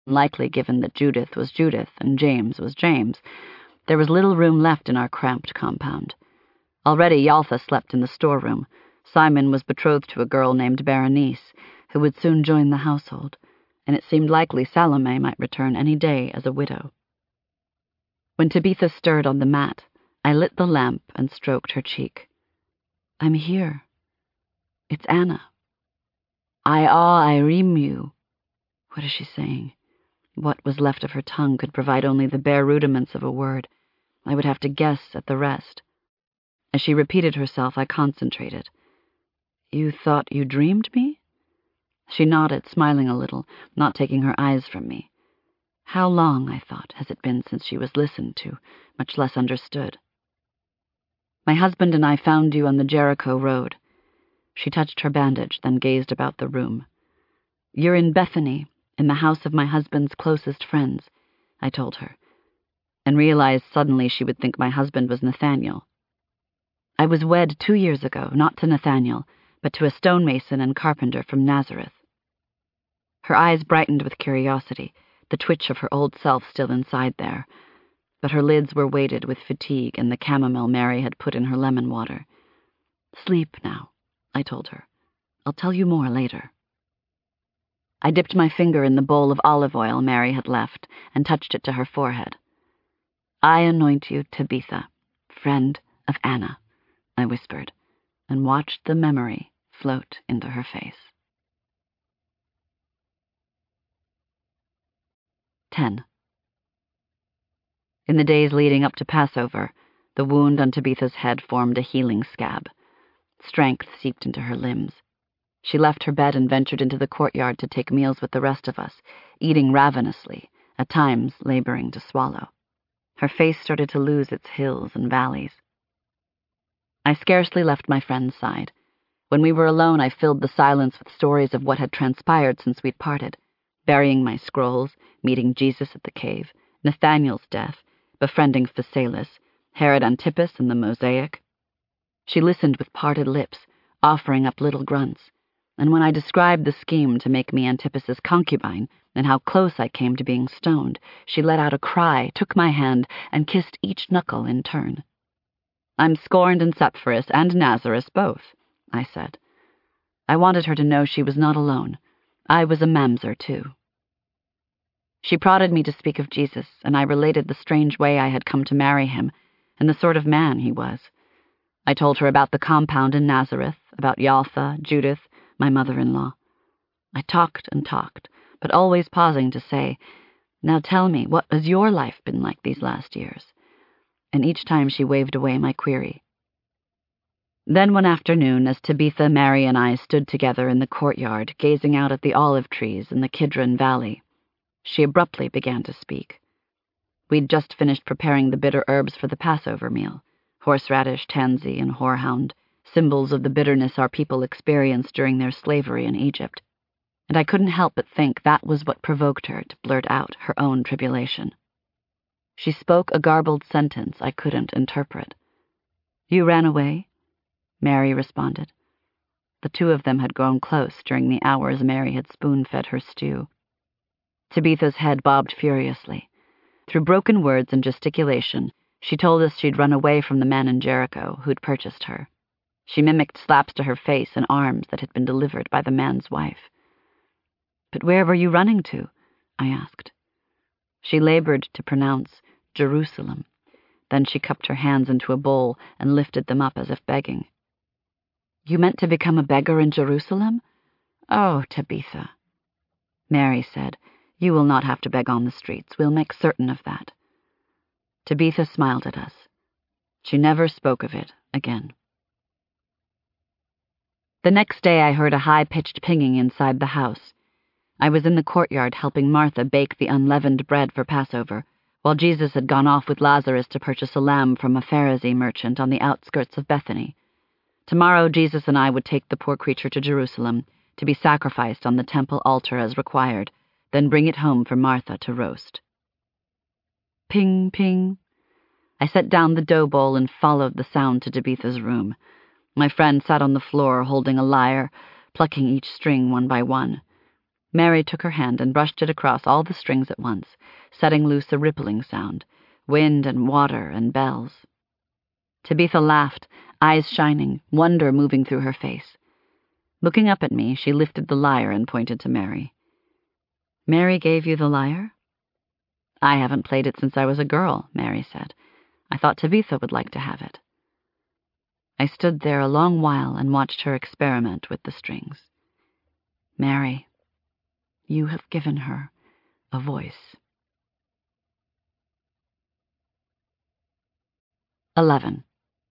Likely, given that Judith was Judith and James was James. There was little room left in our cramped compound. Already Yaltha slept in the storeroom. Simon was betrothed to a girl named Berenice, who would soon join the household, and it seemed likely Salome might return any day as a widow. When Tabitha stirred on the mat, I lit the lamp and stroked her cheek. "I'm here. It's Anna. I ream you." What is she saying? What was left of her tongue could provide only the bare rudiments of a word. I would have to guess at the rest. As she repeated herself, I concentrated. "You thought you dreamed me?" She nodded, smiling a little, not taking her eyes from me. How long, I thought, has it been since she was listened to, much less understood? "My husband and I found you on the Jericho road." She touched her bandage, then gazed about the room. "You're in Bethany, in the house of my husband's closest friends," I told her, and realized suddenly she would think my husband was Nathaniel. "I was wed 2 years ago, not to Nathaniel, but to a stonemason and carpenter from Nazareth." Her eyes brightened with curiosity, the twitch of her old self still inside there, but her lids were weighted with fatigue and the chamomile Mary had put in her lemon water. "Sleep now," I told her. "I'll tell you more later." I dipped my finger in the bowl of olive oil Mary had left and touched it to her forehead. "I anoint you, Tabitha, friend of Anna," I whispered, and watched the memory float into her face. 10. In the days leading up to Passover, the wound on Tabitha's head formed a healing scab. Strength seeped into her limbs. She left her bed and ventured into the courtyard to take meals with the rest of us, eating ravenously, at times laboring to swallow. Her face started to lose its hills and valleys. I scarcely left my friend's side. When we were alone, I filled the silence with stories of what had transpired since we'd parted, burying my scrolls, meeting Jesus at the cave, Nathaniel's death, befriending Phasaelus, Herod Antipas and the Mosaic. She listened with parted lips, offering up little grunts, and when I described the scheme to make me Antipas's concubine and how close I came to being stoned, she let out a cry, took my hand, and kissed each knuckle in turn. "I'm scorned in Sepphoris and Nazareth both," I said. I wanted her to know she was not alone. I was a mamzer, too. She prodded me to speak of Jesus, and I related the strange way I had come to marry him and the sort of man he was. I told her about the compound in Nazareth, about Yaltha, Judith, my mother-in-law. I talked and talked, but always pausing to say, "Now tell me, what has your life been like these last years?" And each time she waved away my query. Then one afternoon, as Tabitha, Mary, and I stood together in the courtyard, gazing out at the olive trees in the Kidron Valley, she abruptly began to speak. We'd just finished preparing the bitter herbs for the Passover meal, horseradish, tansy, and horehound, symbols of the bitterness our people experienced during their slavery in Egypt, and I couldn't help but think that was what provoked her to blurt out her own tribulation. She spoke a garbled sentence I couldn't interpret. "You ran away?" Mary responded. The two of them had grown close during the hours Mary had spoon-fed her stew. Tabitha's head bobbed furiously. Through broken words and gesticulation, she told us she'd run away from the man in Jericho who'd purchased her. She mimicked slaps to her face and arms that had been delivered by the man's wife. "But where were you running to?" I asked. She labored to pronounce Jerusalem. Then she cupped her hands into a bowl and lifted them up as if begging. "You meant to become a beggar in Jerusalem? Oh, Tabitha." Mary said, "You will not have to beg on the streets. We'll make certain of that." Tabitha smiled at us. She never spoke of it again. The next day I heard a high-pitched pinging inside the house. I was in the courtyard helping Martha bake the unleavened bread for Passover, while Jesus had gone off with Lazarus to purchase a lamb from a Pharisee merchant on the outskirts of Bethany. Tomorrow Jesus and I would take the poor creature to Jerusalem, to be sacrificed on the temple altar as required, then bring it home for Martha to roast. Ping, ping. I set down the dough bowl and followed the sound to Tabitha's room. My friend sat on the floor holding a lyre, plucking each string one by one. Mary took her hand and brushed it across all the strings at once, setting loose a rippling sound, wind and water and bells. Tabitha laughed, eyes shining, wonder moving through her face. Looking up at me, she lifted the lyre and pointed to Mary. "Mary gave you the lyre?" "I haven't played it since I was a girl," Mary said. "I thought Tabitha would like to have it." I stood there a long while and watched her experiment with the strings. "Mary, you have given her a voice." 11.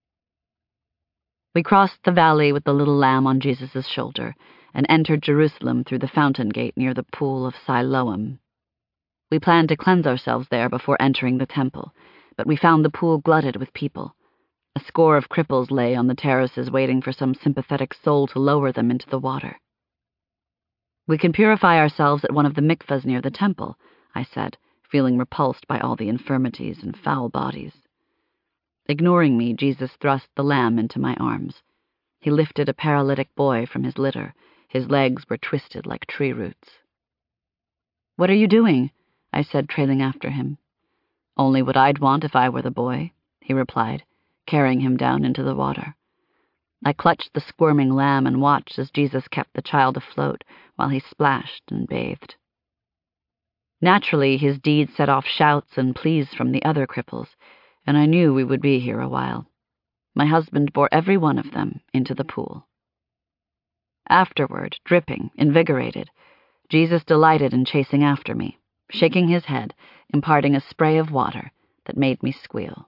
We crossed the valley with the little lamb on Jesus' shoulder and entered Jerusalem through the fountain gate near the pool of Siloam. We planned to cleanse ourselves there before entering the temple, but we found the pool glutted with people. A score of cripples lay on the terraces waiting for some sympathetic soul to lower them into the water. "We can purify ourselves at one of the mikvahs near the temple," I said, feeling repulsed by all the infirmities and foul bodies. Ignoring me, Jesus thrust the lamb into my arms. He lifted a paralytic boy from his litter. His legs were twisted like tree roots. "What are you doing?" I said, trailing after him. "Only what I'd want if I were the boy," he replied, carrying him down into the water. I clutched the squirming lamb and watched as Jesus kept the child afloat while he splashed and bathed. Naturally, his deed set off shouts and pleas from the other cripples, and I knew we would be here a while. My husband bore every one of them into the pool. Afterward, dripping, invigorated, Jesus delighted in chasing after me, shaking his head, imparting a spray of water that made me squeal.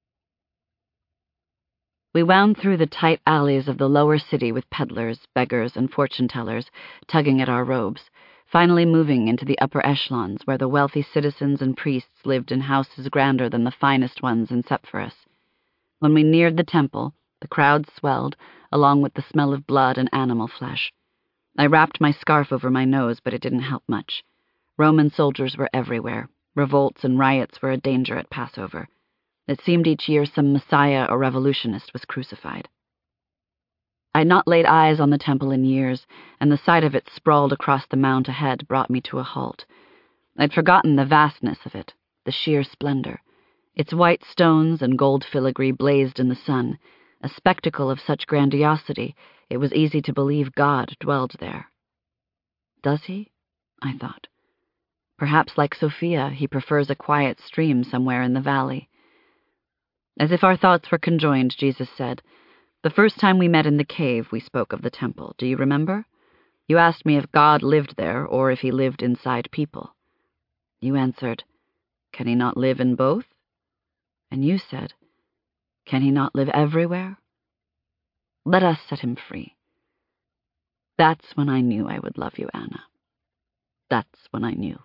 We wound through the tight alleys of the lower city with peddlers, beggars, and fortune-tellers tugging at our robes, finally moving into the upper echelons where the wealthy citizens and priests lived in houses grander than the finest ones in Sepphoris. When we neared the temple, the crowd swelled, along with the smell of blood and animal flesh. I wrapped my scarf over my nose, but it didn't help much. Roman soldiers were everywhere. Revolts and riots were a danger at Passover. It seemed each year some messiah or revolutionist was crucified. I had not laid eyes on the temple in years, and the sight of it sprawled across the mount ahead brought me to a halt. I'd forgotten the vastness of it, the sheer splendor. Its white stones and gold filigree blazed in the sun, a spectacle of such grandiosity it was easy to believe God dwelled there. Does he? I thought. Perhaps, like Sophia, he prefers a quiet stream somewhere in the valley. As if our thoughts were conjoined, Jesus said, "The first time we met in the cave, we spoke of the temple. Do you remember? You asked me if God lived there or if he lived inside people. You answered, 'Can he not live in both?' And you said, 'Can he not live everywhere?' Let us set him free." That's when I knew I would love you, Anna. That's when I knew.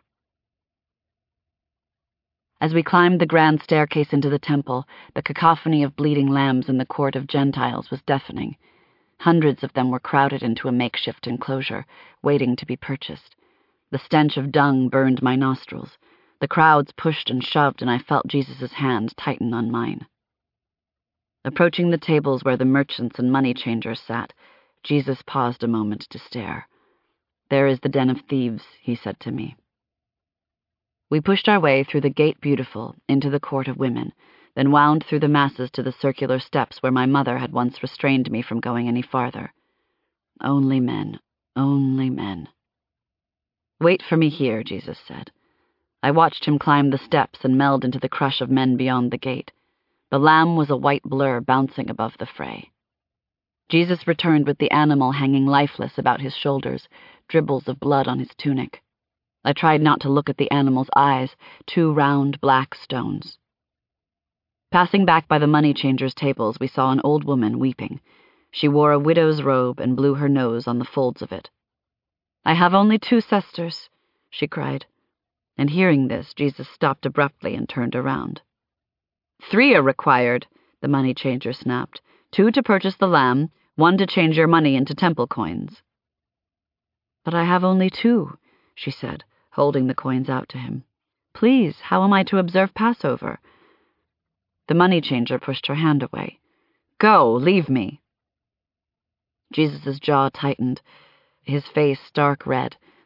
As we climbed the grand staircase into the temple, the cacophony of bleating lambs in the court of Gentiles was deafening. Hundreds of them were crowded into a makeshift enclosure, waiting to be purchased. The stench of dung burned my nostrils. The crowds pushed and shoved, and I felt Jesus' hand tighten on mine. Approaching the tables where the merchants and money changers sat, Jesus paused a moment to stare. "There is the den of thieves," he said to me. We pushed our way through the Gate Beautiful into the Court of Women, then wound through the masses to the circular steps where my mother had once restrained me from going any farther. Only men, only men. "Wait for me here," Jesus said. I watched him climb the steps and meld into the crush of men beyond the gate. The lamb was a white blur bouncing above the fray. Jesus returned with the animal hanging lifeless about his shoulders, dribbles of blood on his tunic. I tried not to look at the animal's eyes, 2 round black stones. Passing back by the money changers' tables, we saw an old woman weeping. She wore a widow's robe and blew her nose on the folds of it. "I have only 2 sisters," she cried. And hearing this, Jesus stopped abruptly and turned around. "3 are required," the money changer snapped. 2 to purchase the lamb, 1 to change your money into temple coins. "But I have only 2, she said, holding the coins out to him. "Please, how am I to observe Passover?" The money changer pushed her hand away. "Go, leave me." Jesus' jaw tightened, his face stark red,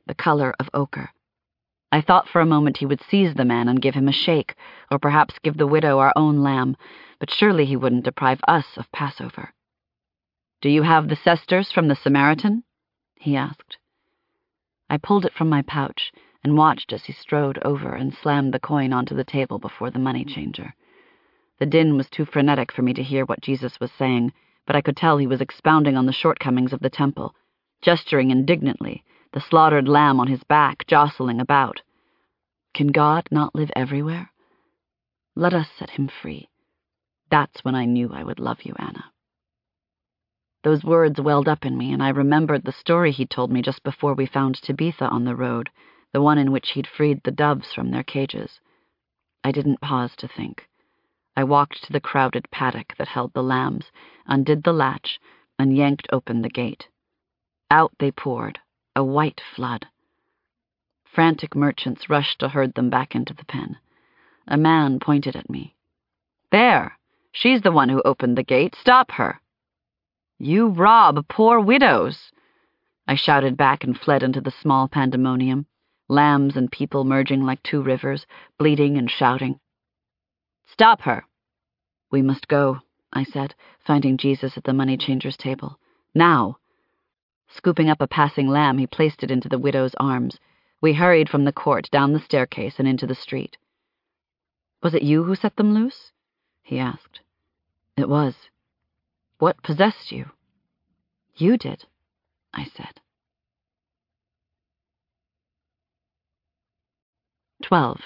the color of ochre. I thought for a moment he would seize the man and give him a shake, or perhaps give the widow our own lamb, but surely he wouldn't deprive us of Passover. "Do you have the cesters from the Samaritan?" he asked. I pulled it from my pouch and watched as he strode over and slammed the coin onto the table before the money changer. The din was too frenetic for me to hear what Jesus was saying, but I could tell he was expounding on the shortcomings of the temple, gesturing indignantly, the slaughtered lamb on his back jostling about. Can God not live everywhere? Let us set him free. That's when I knew I would love you, Anna. Those words welled up in me, and I remembered the story he told me just before we found Tabitha on the road, the one in which he'd freed the doves from their cages. I didn't pause to think. I walked to the crowded paddock that held the lambs, undid the latch, and yanked open the gate. Out they poured, a white flood. Frantic merchants rushed to herd them back into the pen. A man pointed at me. "There! She's the one who opened the gate. Stop her!" "You rob poor widows!" I shouted back and fled into the small pandemonium, lambs and people merging like two rivers, bleating and shouting. "Stop her!" "We must go," I said, finding Jesus at the money changer's table. "Now!" Scooping up a passing lamb, he placed it into the widow's arms. We hurried from the court down the staircase and into the street. "Was it you who set them loose?" he asked. "It was." "What possessed you?" "You did," I said. 12.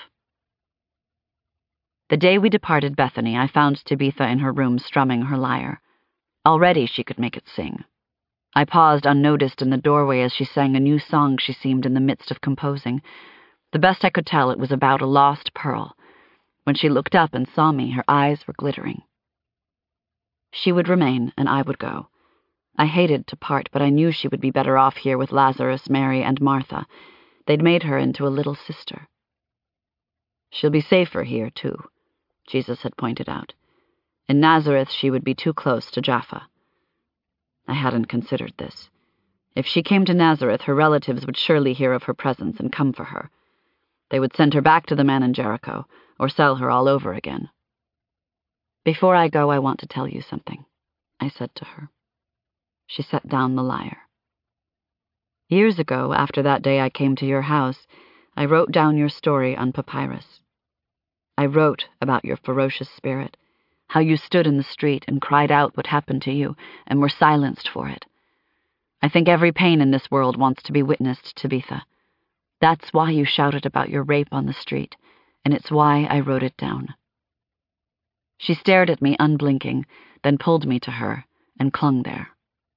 The day we departed Bethany, I found Tabitha in her room strumming her lyre. Already she could make it sing. I paused unnoticed in the doorway as she sang a new song she seemed in the midst of composing. The best I could tell, it was about a lost pearl. When she looked up and saw me, her eyes were glittering. She would remain, and I would go. I hated to part, but I knew she would be better off here with Lazarus, Mary, and Martha. They'd made her into a little sister. "She'll be safer here, too," Jesus had pointed out. "In Nazareth she would be too close to Jaffa." I hadn't considered this. If she came to Nazareth, her relatives would surely hear of her presence and come for her. They would send her back to the man in Jericho, or sell her all over again. "Before I go, I want to tell you something," I said to her. She set down the lyre. "Years ago, after that day I came to your house, I wrote down your story on papyrus. I wrote about your ferocious spirit, how you stood in the street and cried out what happened to you, and were silenced for it. I think every pain in this world wants to be witnessed, Tabitha. That's why you shouted about your rape on the street, and it's why I wrote it down." She stared at me unblinking, then pulled me to her and clung there.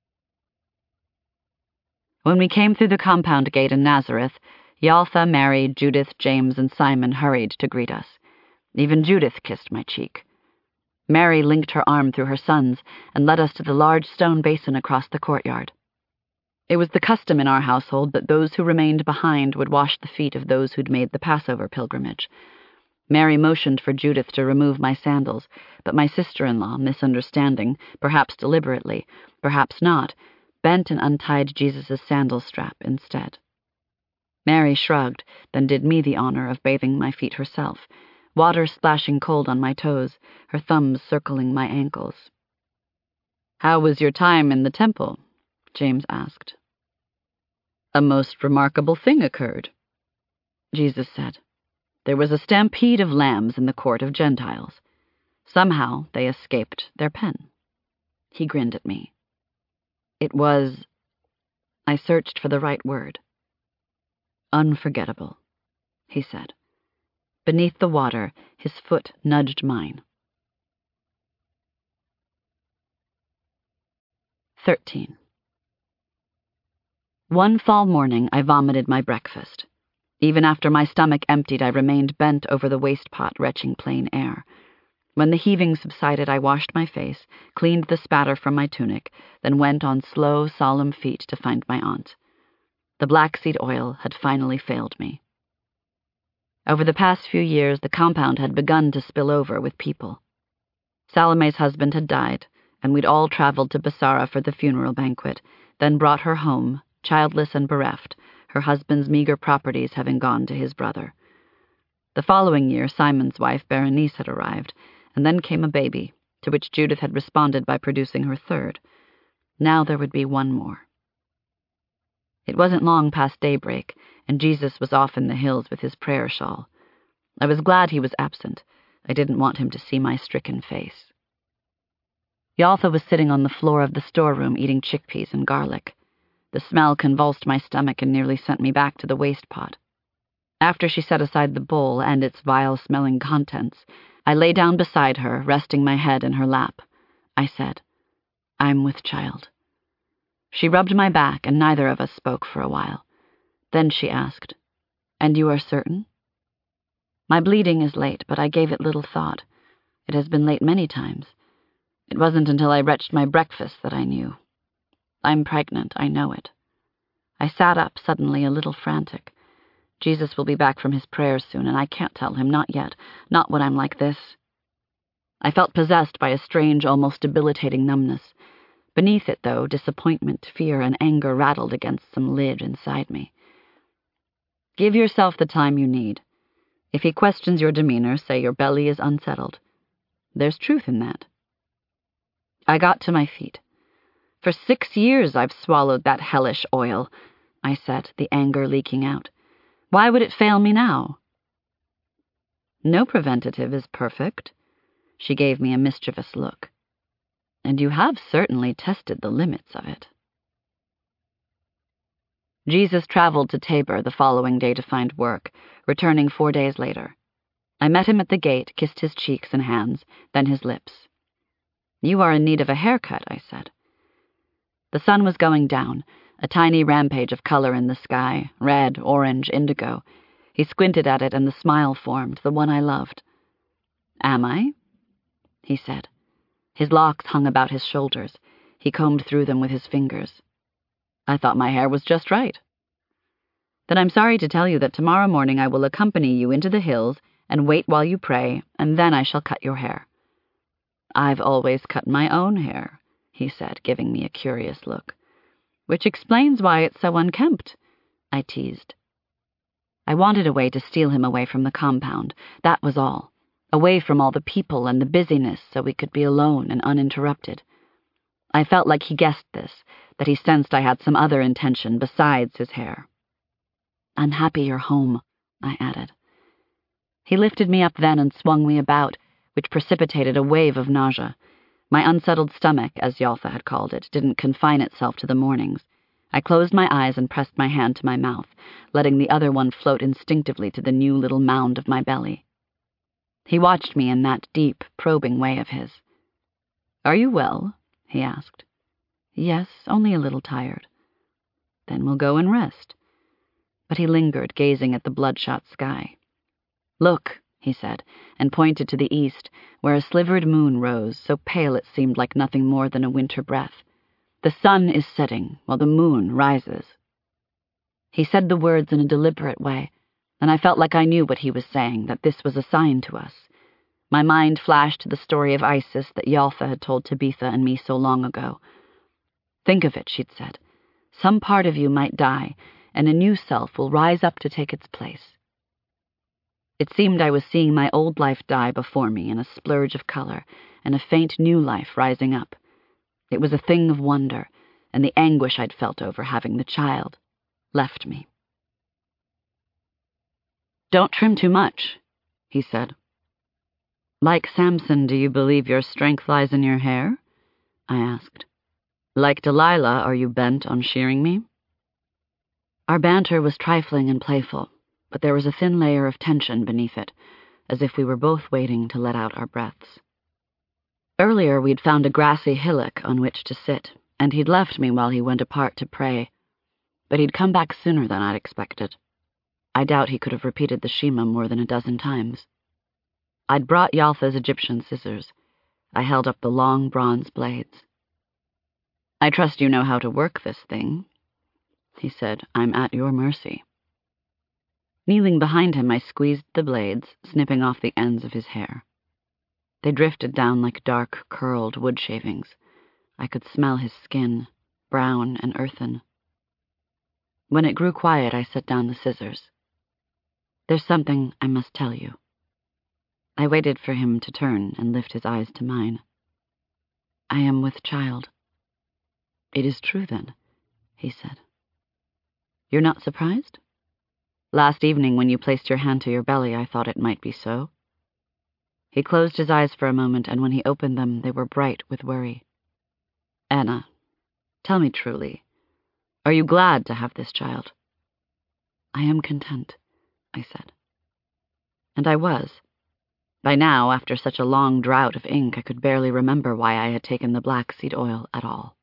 When we came through the compound gate in Nazareth, Yaltha, Mary, Judith, James, and Simon hurried to greet us. Even Judith kissed my cheek. Mary linked her arm through her son's and led us to the large stone basin across the courtyard. It was the custom in our household that those who remained behind would wash the feet of those who'd made the Passover pilgrimage. Mary motioned for Judith to remove my sandals, but my sister-in-law, misunderstanding, perhaps deliberately, perhaps not, bent and untied Jesus' sandal strap instead. Mary shrugged, then did me the honor of bathing my feet herself, water splashing cold on my toes, her thumbs circling my ankles. "How was your time in the temple?" James asked. "A most remarkable thing occurred," Jesus said. "There was a stampede of lambs in the court of Gentiles. Somehow they escaped their pen." He grinned at me. It was... I searched for the right word. "Unforgettable," he said. Beneath the water, his foot nudged mine. 13. One fall morning, I vomited my breakfast. Even after my stomach emptied, I remained bent over the waste pot, retching plain air. When the heaving subsided, I washed my face, cleaned the spatter from my tunic, then went on slow, solemn feet to find my aunt. The black seed oil had finally failed me. Over the past few years, the compound had begun to spill over with people. Salome's husband had died, and we'd all traveled to Basara for the funeral banquet, then brought her home, childless and bereft, her husband's meager properties having gone to his brother. The following year, Simon's wife, Berenice, had arrived, and then came a baby, to which Judith had responded by producing her third. Now there would be one more. It wasn't long past daybreak, and Jesus was off in the hills with his prayer shawl. I was glad he was absent. I didn't want him to see my stricken face. Yaltha was sitting on the floor of the storeroom eating chickpeas and garlic. The smell convulsed my stomach and nearly sent me back to the waste pot. After she set aside the bowl and its vile-smelling contents, I lay down beside her, resting my head in her lap. I said, "I'm with child." She rubbed my back, and neither of us spoke for a while. Then she asked, "And you are certain?" "My bleeding is late, but I gave it little thought. It has been late many times. It wasn't until I retched my breakfast that I knew. I'm pregnant, I know it." I sat up, suddenly a little frantic. Jesus will be back from his prayers soon, and I can't tell him, not yet, not when I'm like this. I felt possessed by a strange, almost debilitating numbness. Beneath it, though, disappointment, fear, and anger rattled against some lid inside me. "Give yourself the time you need. If he questions your demeanor, say your belly is unsettled. There's truth in that." I got to my feet. "For 6 years I've swallowed that hellish oil," I said, the anger leaking out. "Why would it fail me now?" "No preventative is perfect." She gave me a mischievous look. "And you have certainly tested the limits of it." Jesus traveled to Tabor the following day to find work, returning 4 days later. I met him at the gate, kissed his cheeks and hands, then his lips. "You are in need of a haircut," I said. The sun was going down, a tiny rampage of color in the sky, red, orange, indigo. He squinted at it, and the smile formed, the one I loved. "Am I?" he said. His locks hung about his shoulders. He combed through them with his fingers. "I thought my hair was just right." "Then I'm sorry to tell you that tomorrow morning I will accompany you into the hills and wait while you pray, and then I shall cut your hair." "I've always cut my own hair," he said, giving me a curious look. "Which explains why it's so unkempt," I teased. I wanted a way to steal him away from the compound, that was all. Away from all the people and the busyness so we could be alone and uninterrupted. I felt like he guessed this, that he sensed I had some other intention besides his hair. "I'm happy you're home," I added. He lifted me up then and swung me about, which precipitated a wave of nausea. My unsettled stomach, as Yaltha had called it, didn't confine itself to the mornings. I closed my eyes and pressed my hand to my mouth, letting the other one float instinctively to the new little mound of my belly. He watched me in that deep, probing way of his. "Are you well?" he asked. "Yes, only a little tired." "Then we'll go and rest." But he lingered, gazing at the bloodshot sky. "Look," he said, and pointed to the east, where a slivered moon rose, so pale it seemed like nothing more than a winter breath. "The sun is setting, while the moon rises." He said the words in a deliberate way, and I felt like I knew what he was saying, that this was a sign to us. My mind flashed to the story of Isis that Yaltha had told Tabitha and me so long ago. "Think of it," she'd said. "Some part of you might die, and a new self will rise up to take its place." It seemed I was seeing my old life die before me in a splurge of color, and a faint new life rising up. It was a thing of wonder, and the anguish I'd felt over having the child left me. "Don't trim too much," he said. "Like Samson, do you believe your strength lies in your hair?" I asked. "Like Delilah, are you bent on shearing me?" Our banter was trifling and playful, but there was a thin layer of tension beneath it, as if we were both waiting to let out our breaths. Earlier we'd found a grassy hillock on which to sit, and he'd left me while he went apart to pray, but he'd come back sooner than I'd expected. I doubt he could have repeated the Shema more than a dozen times. I'd brought Yaltha's Egyptian scissors. I held up the long bronze blades. "I trust you know how to work this thing," he said. "I'm at your mercy." Kneeling behind him, I squeezed the blades, snipping off the ends of his hair. They drifted down like dark, curled wood shavings. I could smell his skin, brown and earthen. When it grew quiet, I set down the scissors. "There's something I must tell you." I waited for him to turn and lift his eyes to mine. "I am with child." "It is true, then," he said. "You're not surprised? Last evening, when you placed your hand to your belly, I thought it might be so." He closed his eyes for a moment, and when he opened them, they were bright with worry. "Anna, tell me truly, are you glad to have this child?" "I am content," I said. And I was. By now, after such a long drought of ink, I could barely remember why I had taken the black seed oil at all.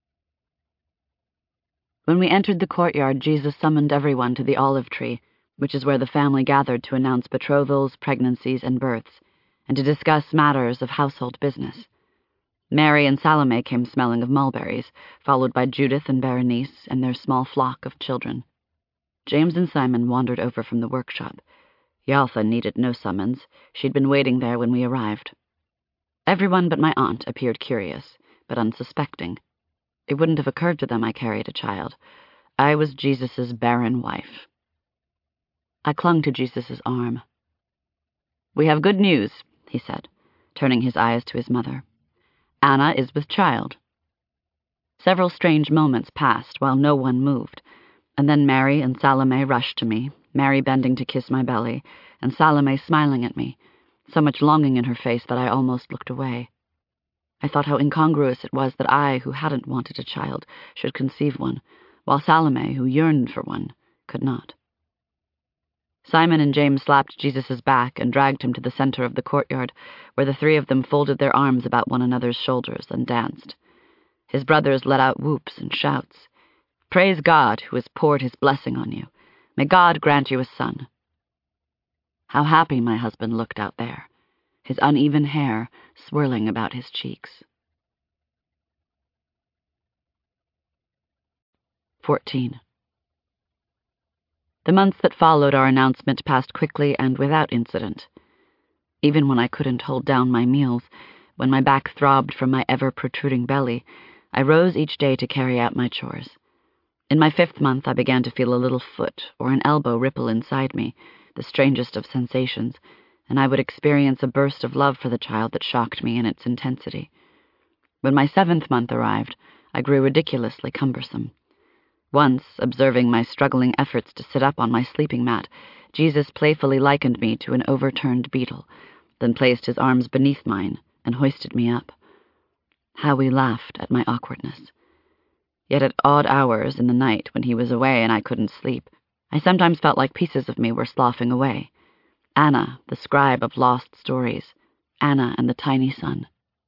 When we entered the courtyard, Jesus summoned everyone to the olive tree, which is where the family gathered to announce betrothals, pregnancies, and births, and to discuss matters of household business. Mary and Salome came smelling of mulberries, followed by Judith and Berenice and their small flock of children. James and Simon wandered over from the workshop. Yaltha needed no summons. She'd been waiting there when we arrived. Everyone but my aunt appeared curious, but unsuspecting. It wouldn't have occurred to them I carried a child. I was Jesus's barren wife. I clung to Jesus's arm. "We have good news," he said, turning his eyes to his mother. "Anna is with child." Several strange moments passed while no one moved, and then Mary and Salome rushed to me, Mary bending to kiss my belly, and Salome smiling at me, so much longing in her face that I almost looked away. I thought how incongruous it was that I, who hadn't wanted a child, should conceive one, while Salome, who yearned for one, could not. Simon and James slapped Jesus' back and dragged him to the center of the courtyard, where the three of them folded their arms about one another's shoulders and danced. His brothers let out whoops and shouts. "Praise God, who has poured his blessing on you. May God grant you a son." How happy my husband looked out there, his uneven hair swirling about his cheeks. 14. The months that followed our announcement passed quickly and without incident. Even when I couldn't hold down my meals, when my back throbbed from my ever-protruding belly, I rose each day to carry out my chores. In my 5th month, I began to feel a little foot or an elbow ripple inside me, the strangest of sensations, and I would experience a burst of love for the child that shocked me in its intensity. When my 7th month arrived, I grew ridiculously cumbersome. Once, observing my struggling efforts to sit up on my sleeping mat, Jesus playfully likened me to an overturned beetle, then placed his arms beneath mine and hoisted me up. How we laughed at my awkwardness. Yet at odd hours in the night when he was away and I couldn't sleep, I sometimes felt like pieces of me were sloughing away. Anna, the scribe of lost stories. Anna and the tiny son.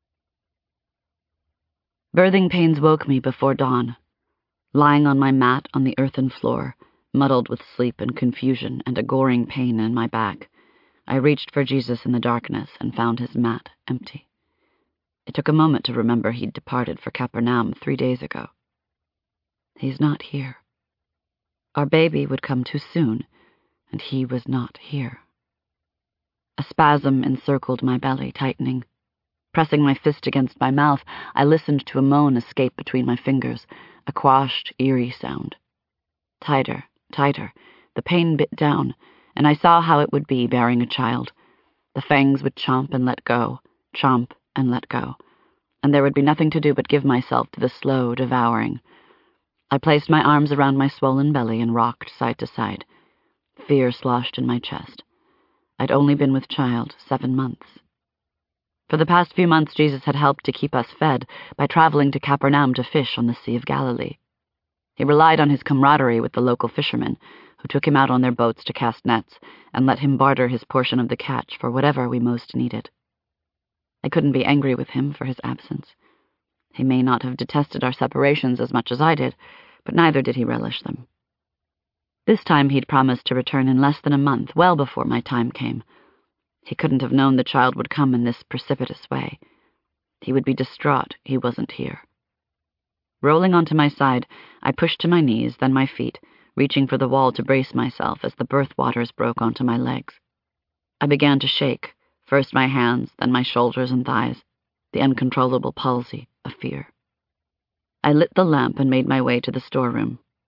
Birthing pains woke me before dawn. Lying on my mat on the earthen floor, muddled with sleep and confusion and a goring pain in my back, I reached for Jesus in the darkness and found his mat empty. It took a moment to remember he'd departed for Capernaum 3 days ago. He's not here. Our baby would come too soon, and he was not here. A spasm encircled my belly, tightening. Pressing my fist against my mouth, I listened to a moan escape between my fingers, a quashed, eerie sound. Tighter, tighter, the pain bit down, and I saw how it would be bearing a child. The fangs would chomp and let go, chomp and let go, and there would be nothing to do but give myself to the slow devouring. I placed my arms around my swollen belly and rocked side to side. Fear sloshed in my chest. I'd only been with child 7 months. For the past few months, Jesus had helped to keep us fed by traveling to Capernaum to fish on the Sea of Galilee. He relied on his camaraderie with the local fishermen, who took him out on their boats to cast nets and let him barter his portion of the catch for whatever we most needed. I couldn't be angry with him for his absence. He may not have detested our separations as much as I did, but neither did he relish them. This time he'd promised to return in less than a month, well before my time came. He couldn't have known the child would come in this precipitous way. He would be distraught he wasn't here. Rolling onto my side, I pushed to my knees, then my feet, reaching for the wall to brace myself as the birth waters broke onto my legs. I began to shake, first my hands, then my shoulders and thighs, the uncontrollable palsy of fear. I lit the lamp and made my way to the storeroom.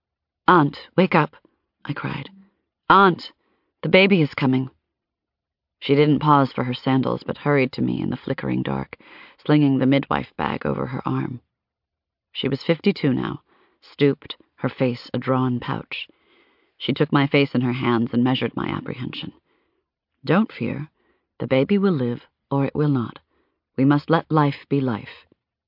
"Aunt, wake up," I cried. "Aunt, the baby is coming." She didn't pause for her sandals, but hurried to me in the flickering dark, slinging the midwife bag over her arm. She was 52 now, stooped, her face a drawn pouch. She took my face in her hands and measured my apprehension. "Don't fear. The baby will live, or it will not. We must let life be life."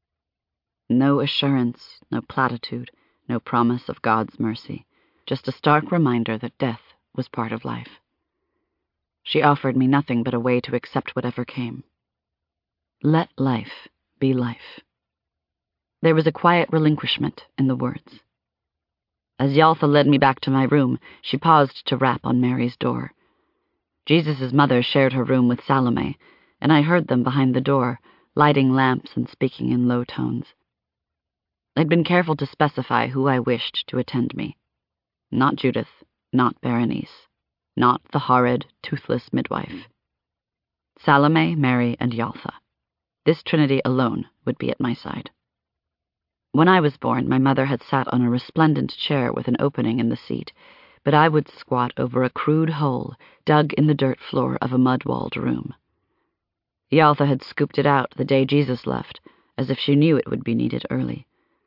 No assurance, no platitude, no promise of God's mercy, just a stark reminder that death was part of life. She offered me nothing but a way to accept whatever came. Let life be life. There was a quiet relinquishment in the words. As Yaltha led me back to my room, she paused to rap on Mary's door. Jesus' mother shared her room with Salome, and I heard them behind the door, lighting lamps and speaking in low tones. I'd been careful to specify who I wished to attend me. Not Judith, not Berenice, not the horrid, toothless midwife. Salome, Mary, and Yaltha. This trinity alone would be at my side. When I was born, my mother had sat on a resplendent chair with an opening in the seat, but I would squat over a crude hole dug in the dirt floor of a mud-walled room. Yaltha had scooped it out the day Jesus left, as if she knew it would be needed early.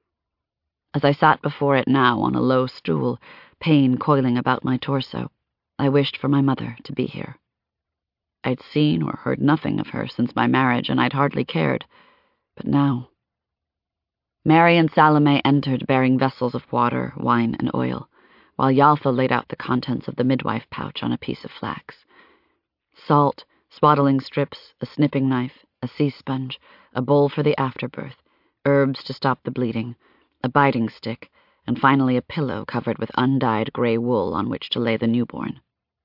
As I sat before it now on a low stool, pain coiling about my torso, I wished for my mother to be here. I'd seen or heard nothing of her since my marriage, and I'd hardly cared. But now... Mary and Salome entered bearing vessels of water, wine, and oil, while Yaltha laid out the contents of the midwife pouch on a piece of flax. Salt, swaddling strips, a snipping knife, a sea sponge, a bowl for the afterbirth, herbs to stop the bleeding, a biting stick, and finally a pillow covered with undyed gray wool on which to lay the newborn.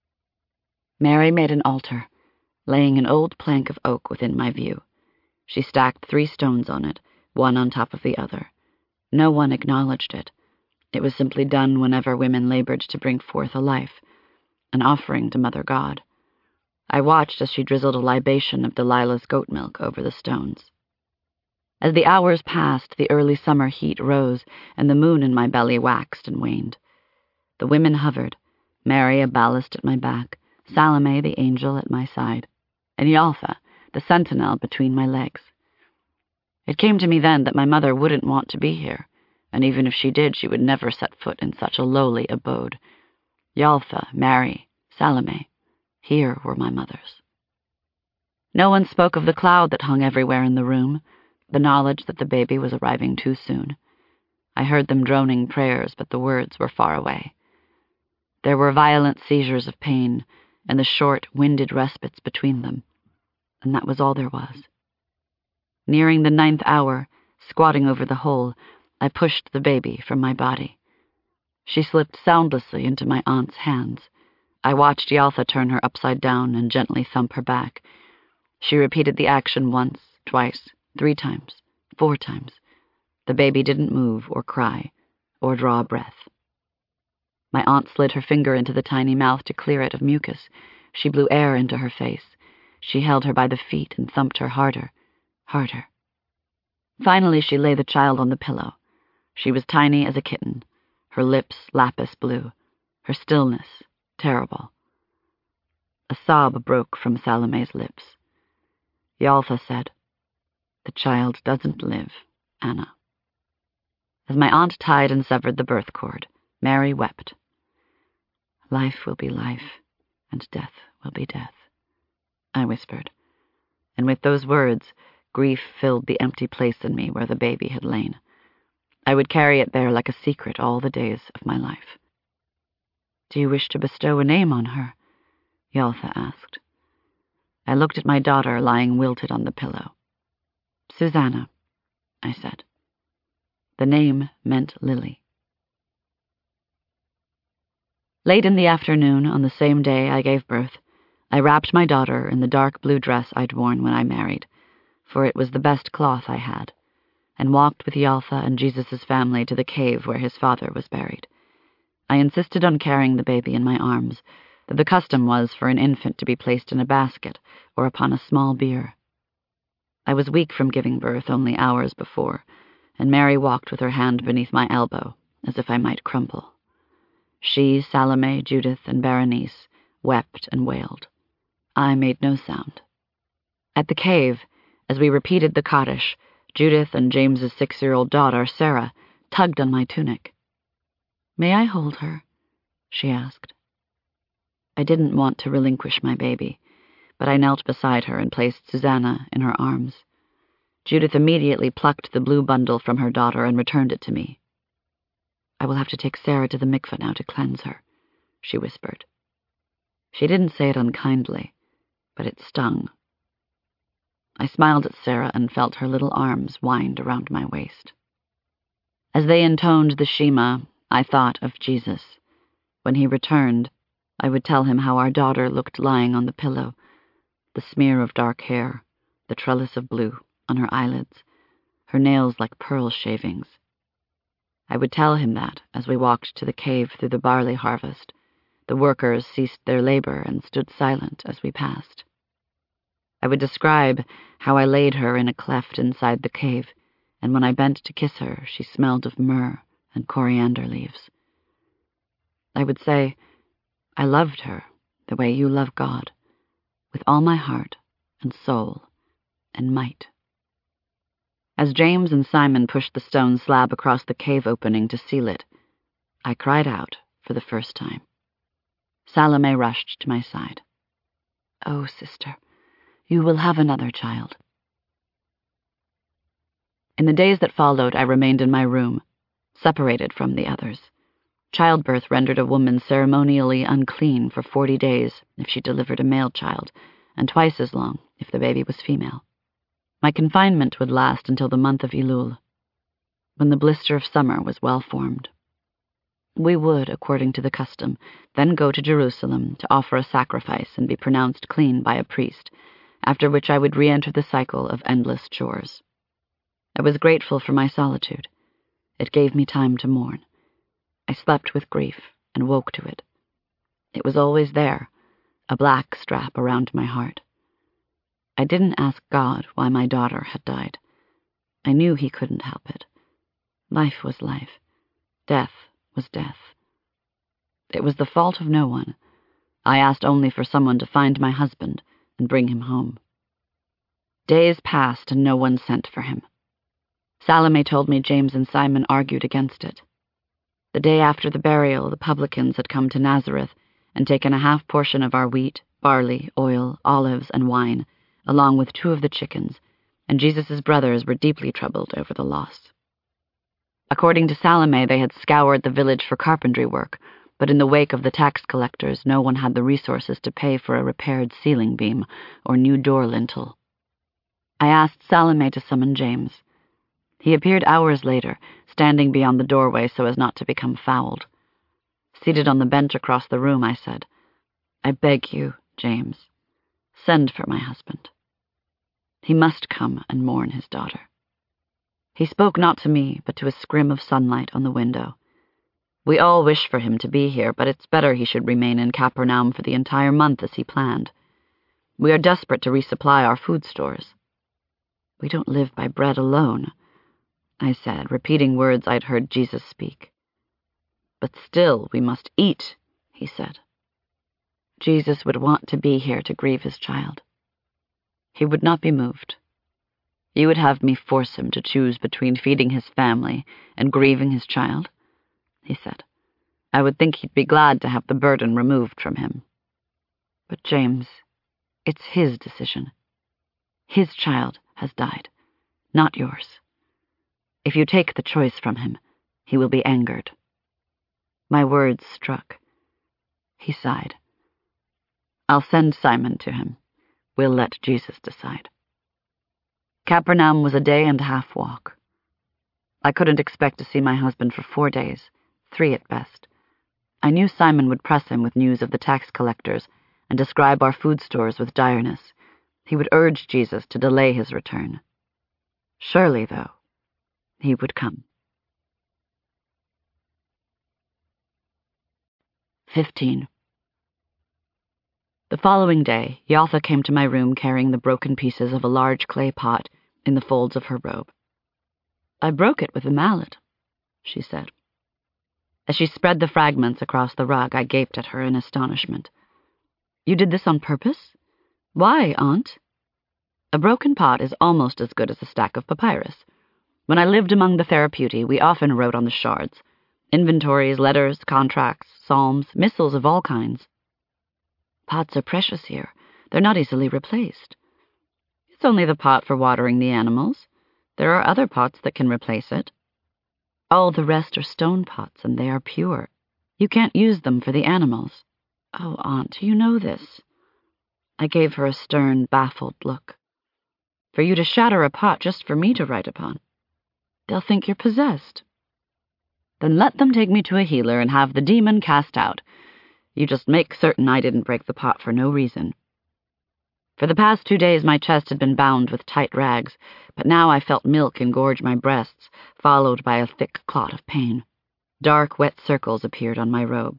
Mary made an altar, laying an old plank of oak within my view. She stacked 3 stones on it, one on top of the other. No one acknowledged it. It was simply done whenever women labored to bring forth a life, an offering to Mother God. I watched as she drizzled a libation of Delilah's goat milk over the stones. As the hours passed, the early summer heat rose, and the moon in my belly waxed and waned. The women hovered, Mary a ballast at my back, Salome the angel at my side, and Yaltha, the sentinel between my legs. It came to me then that my mother wouldn't want to be here, and even if she did, she would never set foot in such a lowly abode. Yaltha, Mary, Salome, here were my mothers. No one spoke of the cloud that hung everywhere in the room, the knowledge that the baby was arriving too soon. I heard them droning prayers, but the words were far away. There were violent seizures of pain, and the short, winded respites between them, and that was all there was. Nearing the 9th hour, squatting over the hole, I pushed the baby from my body. She slipped soundlessly into my aunt's hands. I watched Yaltha turn her upside down and gently thump her back. She repeated the action once, twice, 3 times, 4 times. The baby didn't move or cry or draw a breath. My aunt slid her finger into the tiny mouth to clear it of mucus. She blew air into her face. She held her by the feet and thumped her harder. Harder. Finally, she lay the child on the pillow. She was tiny as a kitten, her lips lapis blue, her stillness terrible. A sob broke from Salome's lips. Yaltha said, "The child doesn't live, Anna." As my aunt tied and severed the birth cord, Mary wept. "Life will be life, and death will be death," I whispered, and with those words, grief filled the empty place in me where the baby had lain. I would carry it there like a secret all the days of my life. "Do you wish to bestow a name on her?" Yaltha asked. I looked at my daughter lying wilted on the pillow. "Susanna," I said. The name meant Lily. Late in the afternoon, on the same day I gave birth, I wrapped my daughter in the dark blue dress I'd worn when I married, for it was the best cloth I had, and walked with Yaltha and Jesus' family to the cave where his father was buried. I insisted on carrying the baby in my arms, though the custom was for an infant to be placed in a basket or upon a small bier. I was weak from giving birth only hours before, and Mary walked with her hand beneath my elbow, as if I might crumple. She, Salome, Judith, and Berenice wept and wailed. I made no sound. At the cave, as we repeated the Kaddish, Judith and James's 6-year-old daughter, Sarah, tugged on my tunic. "May I hold her?" she asked. I didn't want to relinquish my baby, but I knelt beside her and placed Susanna in her arms. Judith immediately plucked the blue bundle from her daughter and returned it to me. "I will have to take Sarah to the mikveh now to cleanse her," she whispered. She didn't say it unkindly, but it stung. I smiled at Sarah and felt her little arms wind around my waist. As they intoned the Shema, I thought of Jesus. When he returned, I would tell him how our daughter looked lying on the pillow, the smear of dark hair, the trellis of blue on her eyelids, her nails like pearl shavings. I would tell him that as we walked to the cave through the barley harvest, the workers ceased their labor and stood silent as we passed. I would describe how I laid her in a cleft inside the cave, and when I bent to kiss her, she smelled of myrrh and coriander leaves. I would say, I loved her the way you love God, with all my heart and soul and might. As James and Simon pushed the stone slab across the cave opening to seal it, I cried out for the first time. Salome rushed to my side. "Oh, sister, you will have another child." In the days that followed, I remained in my room, separated from the others. Childbirth rendered a woman ceremonially unclean for 40 days if she delivered a male child, and twice as long if the baby was female. My confinement would last until the month of Elul, when the blister of summer was well formed. We would, according to the custom, then go to Jerusalem to offer a sacrifice and be pronounced clean by a priest, after which I would re-enter the cycle of endless chores. I was grateful for my solitude. It gave me time to mourn. I slept with grief and woke to it. It was always there, a black strap around my heart. I didn't ask God why my daughter had died. I knew he couldn't help it. Life was life. Death was death. It was the fault of no one. I asked only for someone to find my husband and bring him home. Days passed and no one sent for him. Salome told me James and Simon argued against it. The day after the burial, the publicans had come to Nazareth and taken a half portion of our wheat, barley, oil, olives, and wine, along with 2 of the chickens, and Jesus' brothers were deeply troubled over the loss. According to Salome, they had scoured the village for carpentry work, but in the wake of the tax collectors, no one had the resources to pay for a repaired ceiling beam or new door lintel. I asked Salome to summon James. He appeared hours later, standing beyond the doorway so as not to become fouled. Seated on the bench across the room, I said, "I beg you, James, send for my husband. He must come and mourn his daughter." He spoke not to me, but to a scrim of sunlight on the window. "We all wish for him to be here, but it's better he should remain in Capernaum for the entire month as he planned. We are desperate to resupply our food stores." "We don't live by bread alone," I said, repeating words I'd heard Jesus speak. "But still we must eat," he said. Jesus would want to be here to grieve his child. He would not be moved. You would have me force him to choose between feeding his family and grieving his child, he said. I would think he'd be glad to have the burden removed from him. But James, it's his decision. His child has died, not yours. If you take the choice from him, he will be angered. My words struck. He sighed. "I'll send Simon to him. We'll let Jesus decide." Capernaum was a 1.5-day walk. I couldn't expect to see my husband for 4 days, 3 at best. I knew Simon would press him with news of the tax collectors and describe our food stores with direness. He would urge Jesus to delay his return. Surely, though, he would come. 15. The following day, Yotha came to my room carrying the broken pieces of a large clay pot in the folds of her robe. "I broke it with a mallet," she said. As she spread the fragments across the rug, I gaped at her in astonishment. "You did this on purpose? Why, Aunt?" "A broken pot is almost as good as a stack of papyrus. When I lived among the Therapeuti, we often wrote on the shards. Inventories, letters, contracts, psalms, missals of all kinds. Pots are precious here. They're not easily replaced." "It's only the pot for watering the animals. There are other pots that can replace it." "All the rest are stone pots, and they are pure. You can't use them for the animals." "Oh, Aunt, you know this." I gave her a stern, baffled look. "For you to shatter a pot just for me to write upon. They'll think you're possessed." "Then let them take me to a healer and have the demon cast out. You just make certain I didn't break the pot for no reason." For the past 2 days my chest had been bound with tight rags, but now I felt milk engorge my breasts, followed by a thick clot of pain. Dark, wet circles appeared on my robe.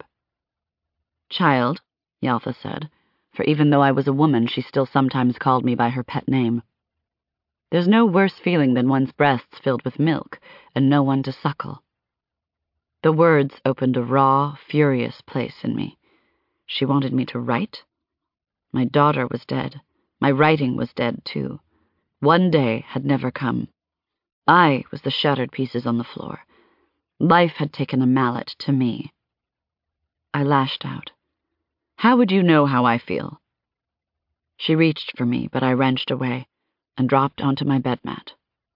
"Child," Yaltha said, for even though I was a woman, she still sometimes called me by her pet name. "There's no worse feeling than one's breasts filled with milk and no one to suckle." The words opened a raw, furious place in me. She wanted me to write? My daughter was dead. My writing was dead, too. One day had never come. I was the shattered pieces on the floor. Life had taken a mallet to me. I lashed out. "How would you know how I feel?" She reached for me, but I wrenched away and dropped onto my bed mat.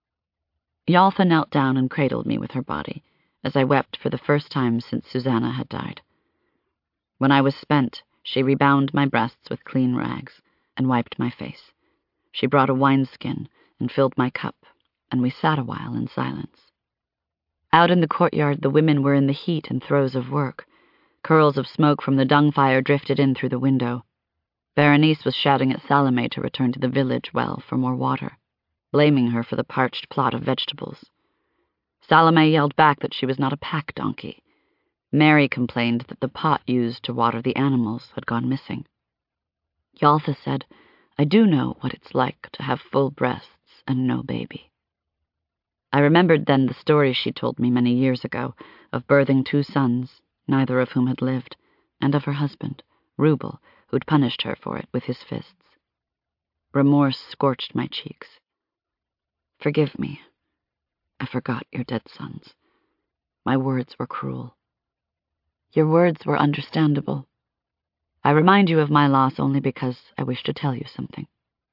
Yaltha knelt down and cradled me with her body, as I wept for the first time since Susanna had died. When I was spent, she rebound my breasts with clean rags and wiped my face. She brought a wineskin and filled my cup, and we sat a while in silence. Out in the courtyard, the women were in the heat and throes of work. Curls of smoke from the dung fire drifted in through the window. Berenice was shouting at Salome to return to the village well for more water, blaming her for the parched plot of vegetables. Salome yelled back that she was not a pack donkey. Mary complained that the pot used to water the animals had gone missing. Yaltha said, "I do know what it's like to have full breasts and no baby." I remembered then the story she told me many years ago of birthing 2 sons, neither of whom had lived, and of her husband, Rubel, who'd punished her for it with his fists. Remorse scorched my cheeks. "Forgive me. I forgot your dead sons. My words were cruel." "Your words were understandable. I remind you of my loss only because I wish to tell you something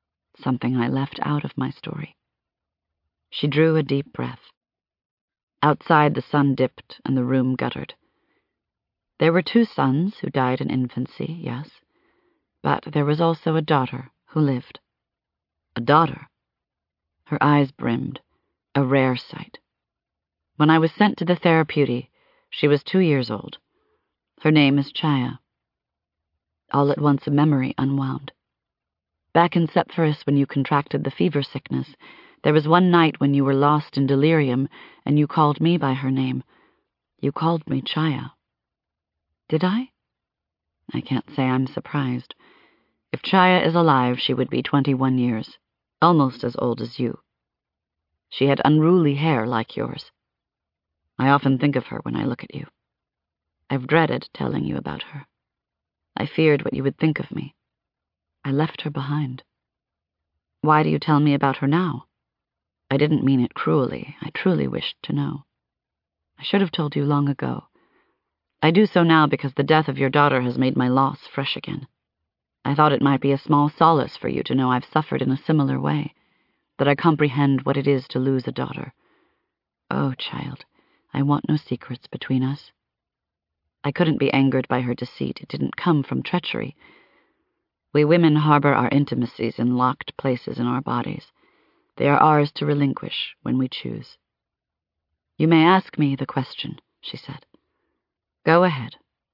I left out of my story." She drew a deep breath. Outside, the sun dipped and the room guttered. "There were 2 sons who died in infancy, yes, but there was also a daughter who lived." "A daughter?" Her eyes brimmed, a rare sight. "When I was sent to the Therapeuti, she was 2 years old. Her name is Chaya." All at once a memory unwound. "Back in Sepphoris, when you contracted the fever sickness, there was one night when you were lost in delirium, and you called me by her name. You called me Chaya." "Did I?" "I can't say I'm surprised. If Chaya is alive, she would be 21 years, almost as old as you. She had unruly hair like yours. I often think of her when I look at you. I've dreaded telling you about her. I feared what you would think of me. I left her behind. Why do you tell me about her now? I didn't mean it cruelly. I truly wished to know. I should have told you long ago. I do so now because the death of your daughter has made my loss fresh again. I thought it might be a small solace for you to know I've suffered in a similar way, that I comprehend what it is to lose a daughter. Oh, child, I want no secrets between us. I couldn't be angered by her deceit. It didn't come from treachery. We women harbor our intimacies in locked places in our bodies. They are ours to relinquish when we choose." "You may ask me the question," she said. "Go ahead."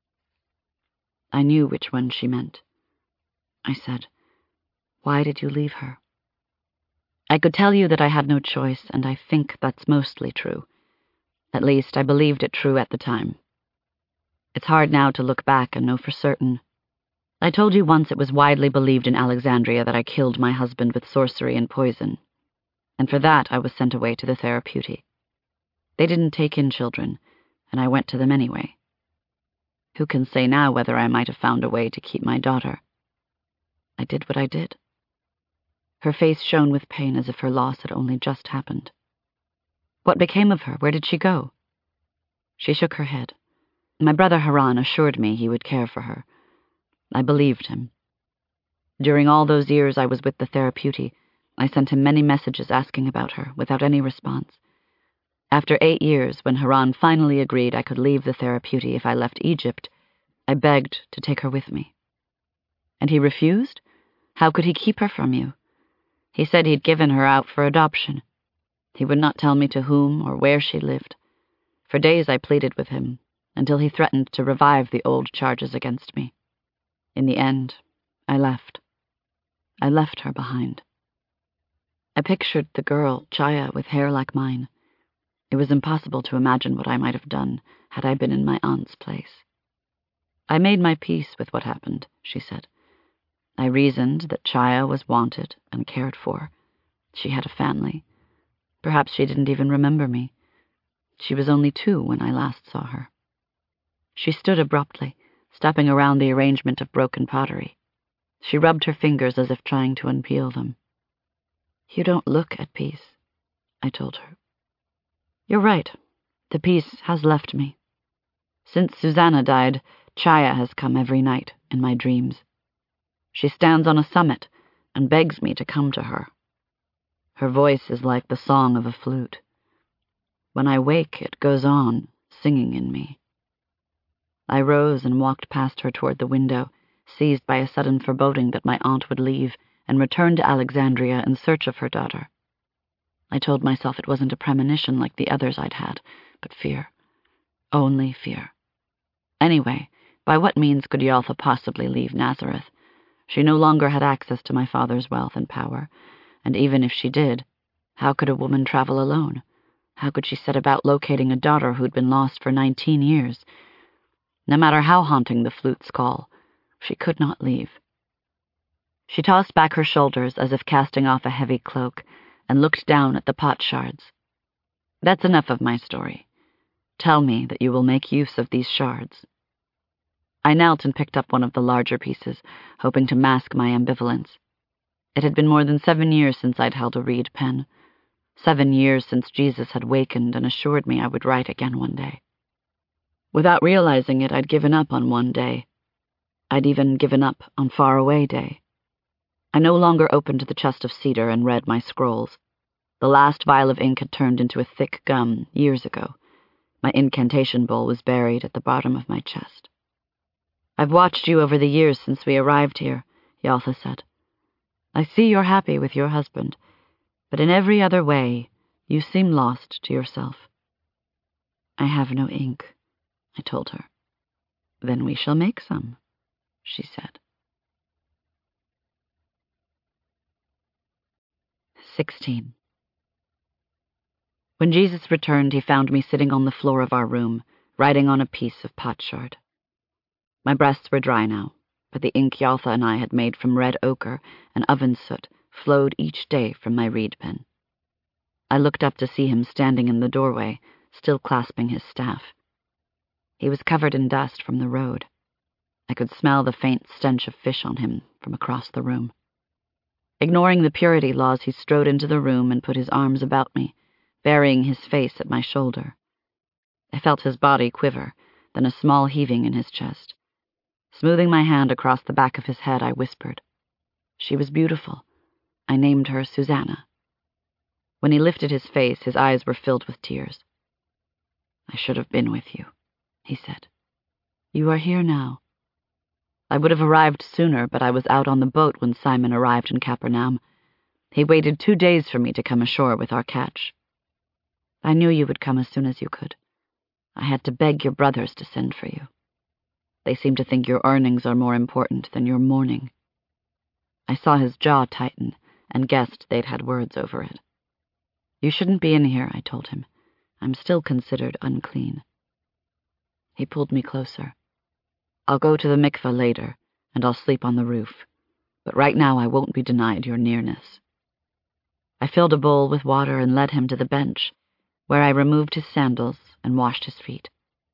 I knew which one she meant. I said, "Why did you leave her?" I could tell you that I had no choice, and I think that's mostly true. At least, I believed it true at the time. It's hard now to look back and know for certain. I told you once it was widely believed in Alexandria that I killed my husband with sorcery and poison, and for that I was sent away to the Therapeuti. They didn't take in children, and I went to them anyway. Who can say now whether I might have found a way to keep my daughter? I did what I did. Her face shone with pain as if her loss had only just happened. What became of her? Where did she go? She shook her head. My brother Haran assured me he would care for her. I believed him. During all those years I was with the Therapeuti, I sent him many messages asking about her, without any response. After 8 years, when Haran finally agreed I could leave the Therapeuti if I left Egypt, I begged to take her with me. And he refused? How could he keep her from you? He said he'd given her out for adoption. He would not tell me to whom or where she lived. For days I pleaded with him, until he threatened to revive the old charges against me. In the end, I left. I left her behind. I pictured the girl, Chaya, with hair like mine. It was impossible to imagine what I might have done had I been in my aunt's place. I made my peace with what happened, she said. I reasoned that Chaya was wanted and cared for. She had a family. Perhaps she didn't even remember me. She was only 2 when I last saw her. She stood abruptly, stepping around the arrangement of broken pottery. She rubbed her fingers as if trying to unpeel them. You don't look at peace, I told her. You're right. The peace has left me. Since Susanna died, Chaya has come every night in my dreams. She stands on a summit and begs me to come to her. Her voice is like the song of a flute. When I wake, it goes on, singing in me. I rose and walked past her toward the window, seized by a sudden foreboding that my aunt would leave and return to Alexandria in search of her daughter. I told myself it wasn't a premonition like the others I'd had, but fear. Only fear. Anyway, by what means could Yaltha possibly leave Nazareth? She no longer had access to my father's wealth and power, and even if she did, how could a woman travel alone? How could she set about locating a daughter who'd been lost for 19 years? No matter how haunting the flute's call, she could not leave. She tossed back her shoulders as if casting off a heavy cloak, and looked down at the pot shards. That's enough of my story. Tell me that you will make use of these shards. I knelt and picked up one of the larger pieces, hoping to mask my ambivalence. It had been more than 7 years since I'd held a reed pen. 7 years since Jesus had wakened and assured me I would write again one day. Without realizing it, I'd given up on one day. I'd even given up on Faraway Day. I no longer opened the chest of cedar and read my scrolls. The last vial of ink had turned into a thick gum years ago. My incantation bowl was buried at the bottom of my chest. I've watched you over the years since we arrived here, Yaltha said. I see you're happy with your husband, but in every other way, you seem lost to yourself. I have no ink, I told her. Then we shall make some, she said. 16. When Jesus returned, he found me sitting on the floor of our room, writing on a piece of potsherd. My breasts were dry now, but the ink Yaltha and I had made from red ochre and oven soot flowed each day from my reed pen. I looked up to see him standing in the doorway, still clasping his staff. He was covered in dust from the road. I could smell the faint stench of fish on him from across the room. Ignoring the purity laws, he strode into the room and put his arms about me, burying his face at my shoulder. I felt his body quiver, then a small heaving in his chest. Smoothing my hand across the back of his head, I whispered. She was beautiful. I named her Susanna. When he lifted his face, his eyes were filled with tears. I should have been with you, he said. You are here now. I would have arrived sooner, but I was out on the boat when Simon arrived in Capernaum. He waited 2 days for me to come ashore with our catch. I knew you would come as soon as you could. I had to beg your brothers to send for you. They seem to think your earnings are more important than your mourning. I saw his jaw tighten and guessed they'd had words over it. You shouldn't be in here, I told him. I'm still considered unclean. He pulled me closer. I'll go to the mikveh later, and I'll sleep on the roof, but right now I won't be denied your nearness. I filled a bowl with water and led him to the bench, where I removed his sandals and washed his feet.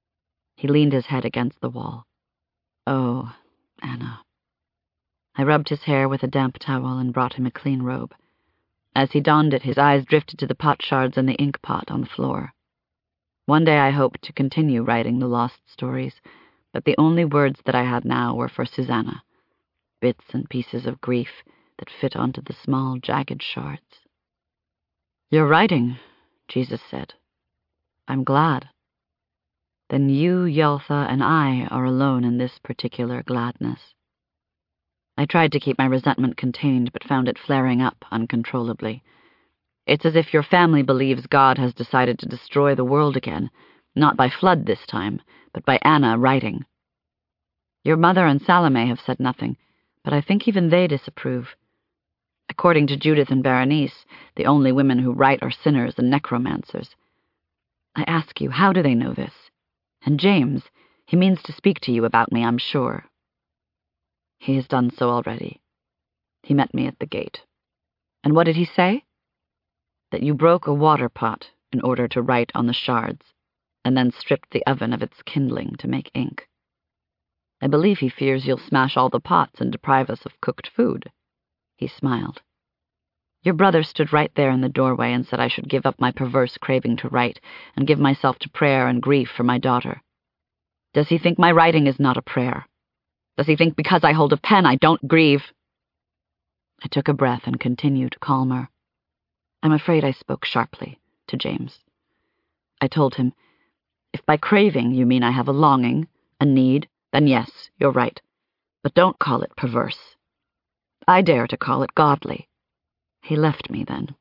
He leaned his head against the wall. "Oh, Anna." I rubbed his hair with a damp towel and brought him a clean robe. As he donned it, his eyes drifted to the pot shards and the ink pot on the floor. One day I hoped to continue writing the lost stories, but the only words that I had now were for Susanna, bits and pieces of grief that fit onto the small, jagged shards. "You're writing," Jesus said. "I'm glad. Then you, Yaltha, and I are alone in this particular gladness." I tried to keep my resentment contained, but found it flaring up uncontrollably. "It's as if your family believes God has decided to destroy the world again, not by flood this time, but by Anna writing. Your mother and Salome have said nothing, but I think even they disapprove. According to Judith and Berenice, the only women who write are sinners and necromancers. I ask you, how do they know this? And James, he means to speak to you about me, I'm sure." "He has done so already. He met me at the gate." "And what did he say?" "That you broke a water pot in order to write on the shards, and then stripped the oven of its kindling to make ink. I believe he fears you'll smash all the pots and deprive us of cooked food." He smiled. "Your brother stood right there in the doorway and said I should give up my perverse craving to write and give myself to prayer and grief for my daughter. Does he think my writing is not a prayer? Does he think because I hold a pen I don't grieve?" I took a breath and continued, calmer. I'm afraid I spoke sharply to James. I told him, "If by craving you mean I have a longing, a need, then yes, you're right. But don't call it perverse. I dare to call it godly." He left me then.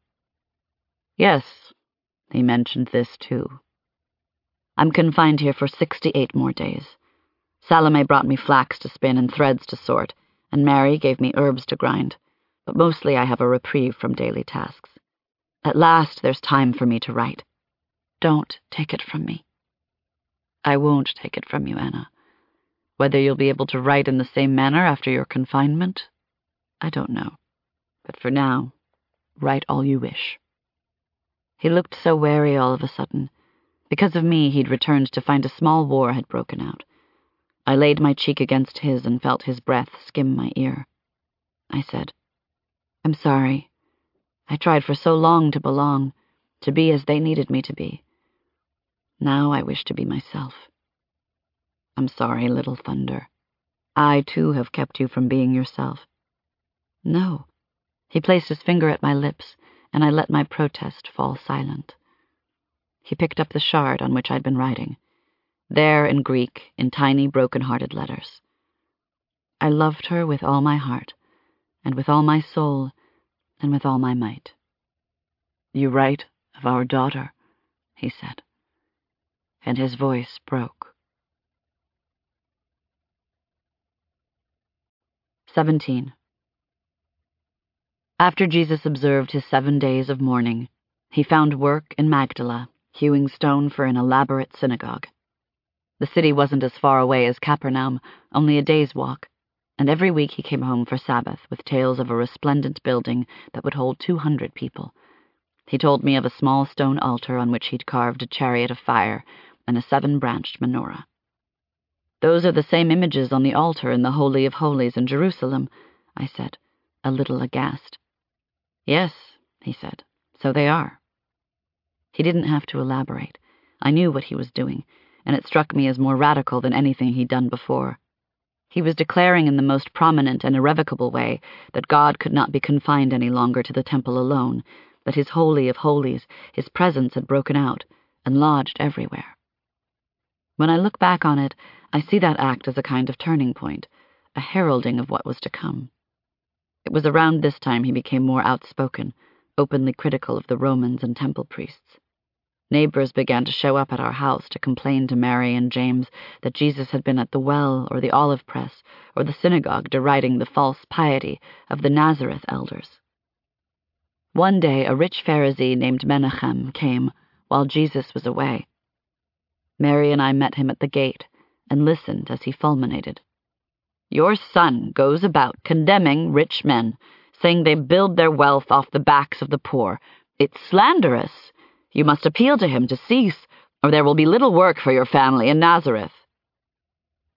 Yes, he mentioned this too. I'm confined here for 68 more days. Salome brought me flax to spin and threads to sort, and Mary gave me herbs to grind, but mostly I have a reprieve from daily tasks. At last there's time for me to write. Don't take it from me. I won't take it from you, Anna. Whether you'll be able to write in the same manner after your confinement, I don't know. But for now, write all you wish." He looked so wary all of a sudden. Because of me, he'd returned to find a small war had broken out. I laid my cheek against his and felt his breath skim my ear. I said, "I'm sorry. I tried for so long to belong, to be as they needed me to be. Now I wish to be myself. I'm sorry, Little Thunder. I, too, have kept you from being yourself." "No." He placed his finger at my lips, and I let my protest fall silent. He picked up the shard on which I'd been writing. There, in Greek, in tiny, broken-hearted letters. "I loved her with all my heart, and with all my soul, and with all my might." "You write of our daughter," he said, and his voice broke. 17. After Jesus observed his 7 days of mourning, he found work in Magdala, hewing stone for an elaborate synagogue. The city wasn't as far away as Capernaum, only a day's walk, and every week he came home for Sabbath with tales of a resplendent building that would hold 200 people. He told me of a small stone altar on which he'd carved a chariot of fire and a 7-branched menorah. "Those are the same images on the altar in the Holy of Holies in Jerusalem," I said, a little aghast. "Yes," he said, "so they are." He didn't have to elaborate. I knew what he was doing, and it struck me as more radical than anything he'd done before. He was declaring in the most prominent and irrevocable way that God could not be confined any longer to the temple alone, that his Holy of Holies, his presence had broken out and lodged everywhere. When I look back on it, I see that act as a kind of turning point, a heralding of what was to come. It was around this time he became more outspoken, openly critical of the Romans and temple priests. Neighbors began to show up at our house to complain to Mary and James that Jesus had been at the well or the olive press or the synagogue deriding the false piety of the Nazareth elders. One day a rich Pharisee named Menachem came while Jesus was away. Mary and I met him at the gate and listened as he fulminated. "Your son goes about condemning rich men, saying they build their wealth off the backs of the poor. It's slanderous. You must appeal to him to cease, or there will be little work for your family in Nazareth."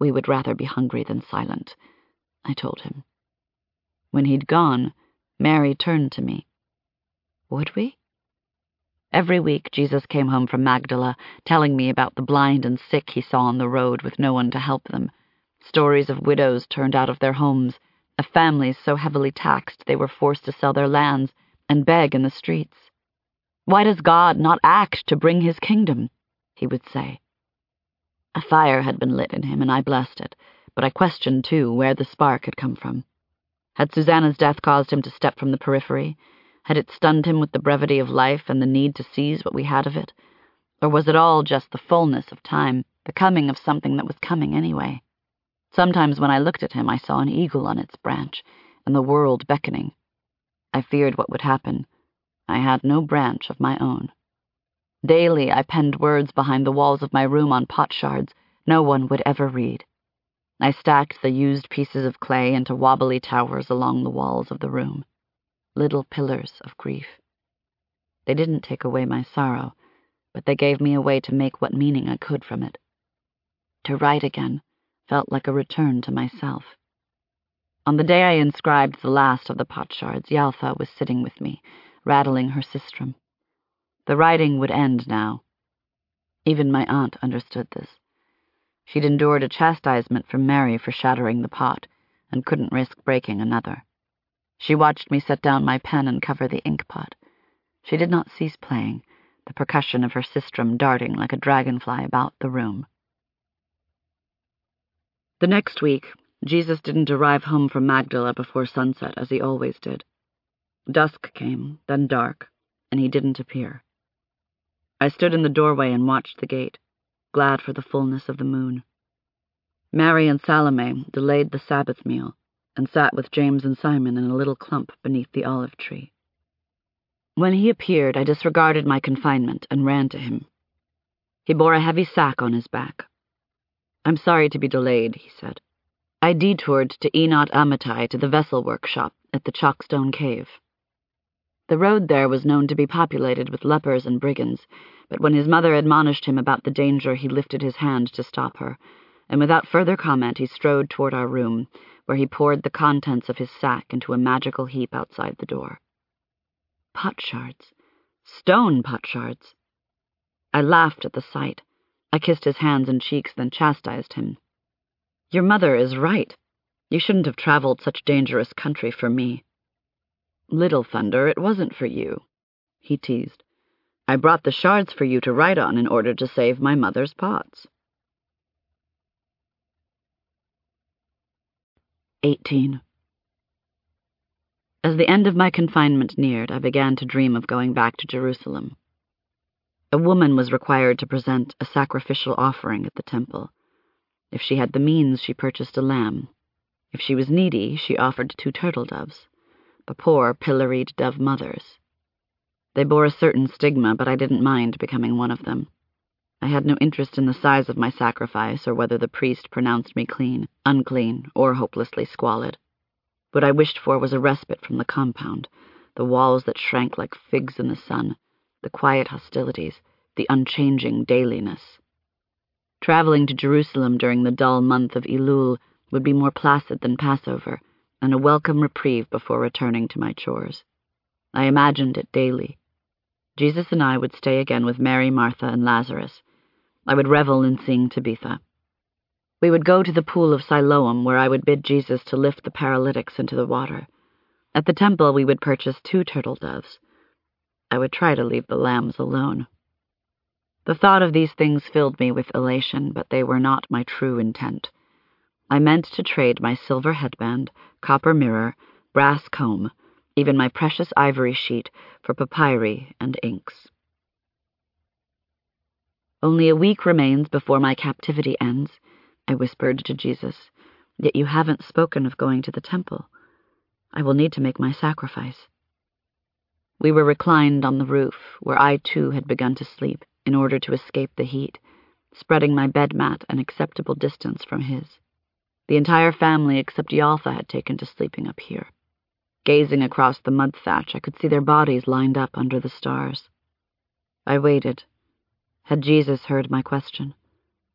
We would rather be hungry than silent, I told him. When he'd gone, Mary turned to me. Would we? Every week, Jesus came home from Magdala, telling me about the blind and sick he saw on the road with no one to help them, stories of widows turned out of their homes, of families so heavily taxed they were forced to sell their lands and beg in the streets. Why does God not act to bring his kingdom? He would say. A fire had been lit in him, and I blessed it, but I questioned, too, where the spark had come from. Had Susanna's death caused him to step from the periphery? Had it stunned him with the brevity of life and the need to seize what we had of it? Or was it all just the fullness of time, the coming of something that was coming anyway? Sometimes when I looked at him, I saw an eagle on its branch, and the world beckoning. I feared what would happen. I had no branch of my own. Daily I penned words behind the walls of my room on potsherds no one would ever read. I stacked the used pieces of clay into wobbly towers along the walls of the room, little pillars of grief. They didn't take away my sorrow, but they gave me a way to make what meaning I could from it. To write again felt like a return to myself. On the day I inscribed the last of the potsherds, Yaltha was sitting with me, rattling her sistrum. The writing would end now. Even my aunt understood this. She'd endured a chastisement from Mary for shattering the pot, and couldn't risk breaking another. She watched me set down my pen and cover the inkpot. She did not cease playing, the percussion of her sistrum darting like a dragonfly about the room. The next week, Jesus didn't arrive home from Magdala before sunset, as he always did. Dusk came, then dark, and he didn't appear. I stood in the doorway and watched the gate, glad for the fullness of the moon. Mary and Salome delayed the Sabbath meal and sat with James and Simon in a little clump beneath the olive tree. When he appeared, I disregarded my confinement and ran to him. He bore a heavy sack on his back. "I'm sorry to be delayed," he said. "I detoured to Enot Amitai to the vessel workshop at the Chalkstone Cave." The road there was known to be populated with lepers and brigands, but when his mother admonished him about the danger, he lifted his hand to stop her, and without further comment he strode toward our room, where he poured the contents of his sack into a magical heap outside the door. Potsherds. Stone potsherds. I laughed at the sight. I kissed his hands and cheeks, then chastised him. "Your mother is right. You shouldn't have traveled such dangerous country for me." "Little Thunder, it wasn't for you," he teased. "I brought the shards for you to write on in order to save my mother's pots." 18. As the end of my confinement neared, I began to dream of going back to Jerusalem. A woman was required to present a sacrificial offering at the temple. If she had the means, she purchased a lamb. If she was needy, she offered 2 turtle doves, the poor, pilloried dove mothers. They bore a certain stigma, but I didn't mind becoming one of them. I had no interest in the size of my sacrifice or whether the priest pronounced me clean, unclean, or hopelessly squalid. What I wished for was a respite from the compound, the walls that shrank like figs in the sun, the quiet hostilities, the unchanging dailiness. Traveling to Jerusalem during the dull month of Elul would be more placid than Passover, and a welcome reprieve before returning to my chores. I imagined it daily. Jesus and I would stay again with Mary, Martha, and Lazarus. I would revel in seeing Tabitha. We would go to the pool of Siloam, where I would bid Jesus to lift the paralytics into the water. At the temple, we would purchase 2 turtle doves. I would try to leave the lambs alone. The thought of these things filled me with elation, but they were not my true intent. I meant to trade my silver headband, copper mirror, brass comb, even my precious ivory sheet, for papyri and inks. "Only a week remains before my captivity ends," I whispered to Jesus, "yet you haven't spoken of going to the temple. I will need to make my sacrifice." We were reclined on the roof, where I too had begun to sleep in order to escape the heat, spreading my bed mat an acceptable distance from his. The entire family except Yaltha had taken to sleeping up here. Gazing across the mud thatch, I could see their bodies lined up under the stars. I waited. Had Jesus heard my question?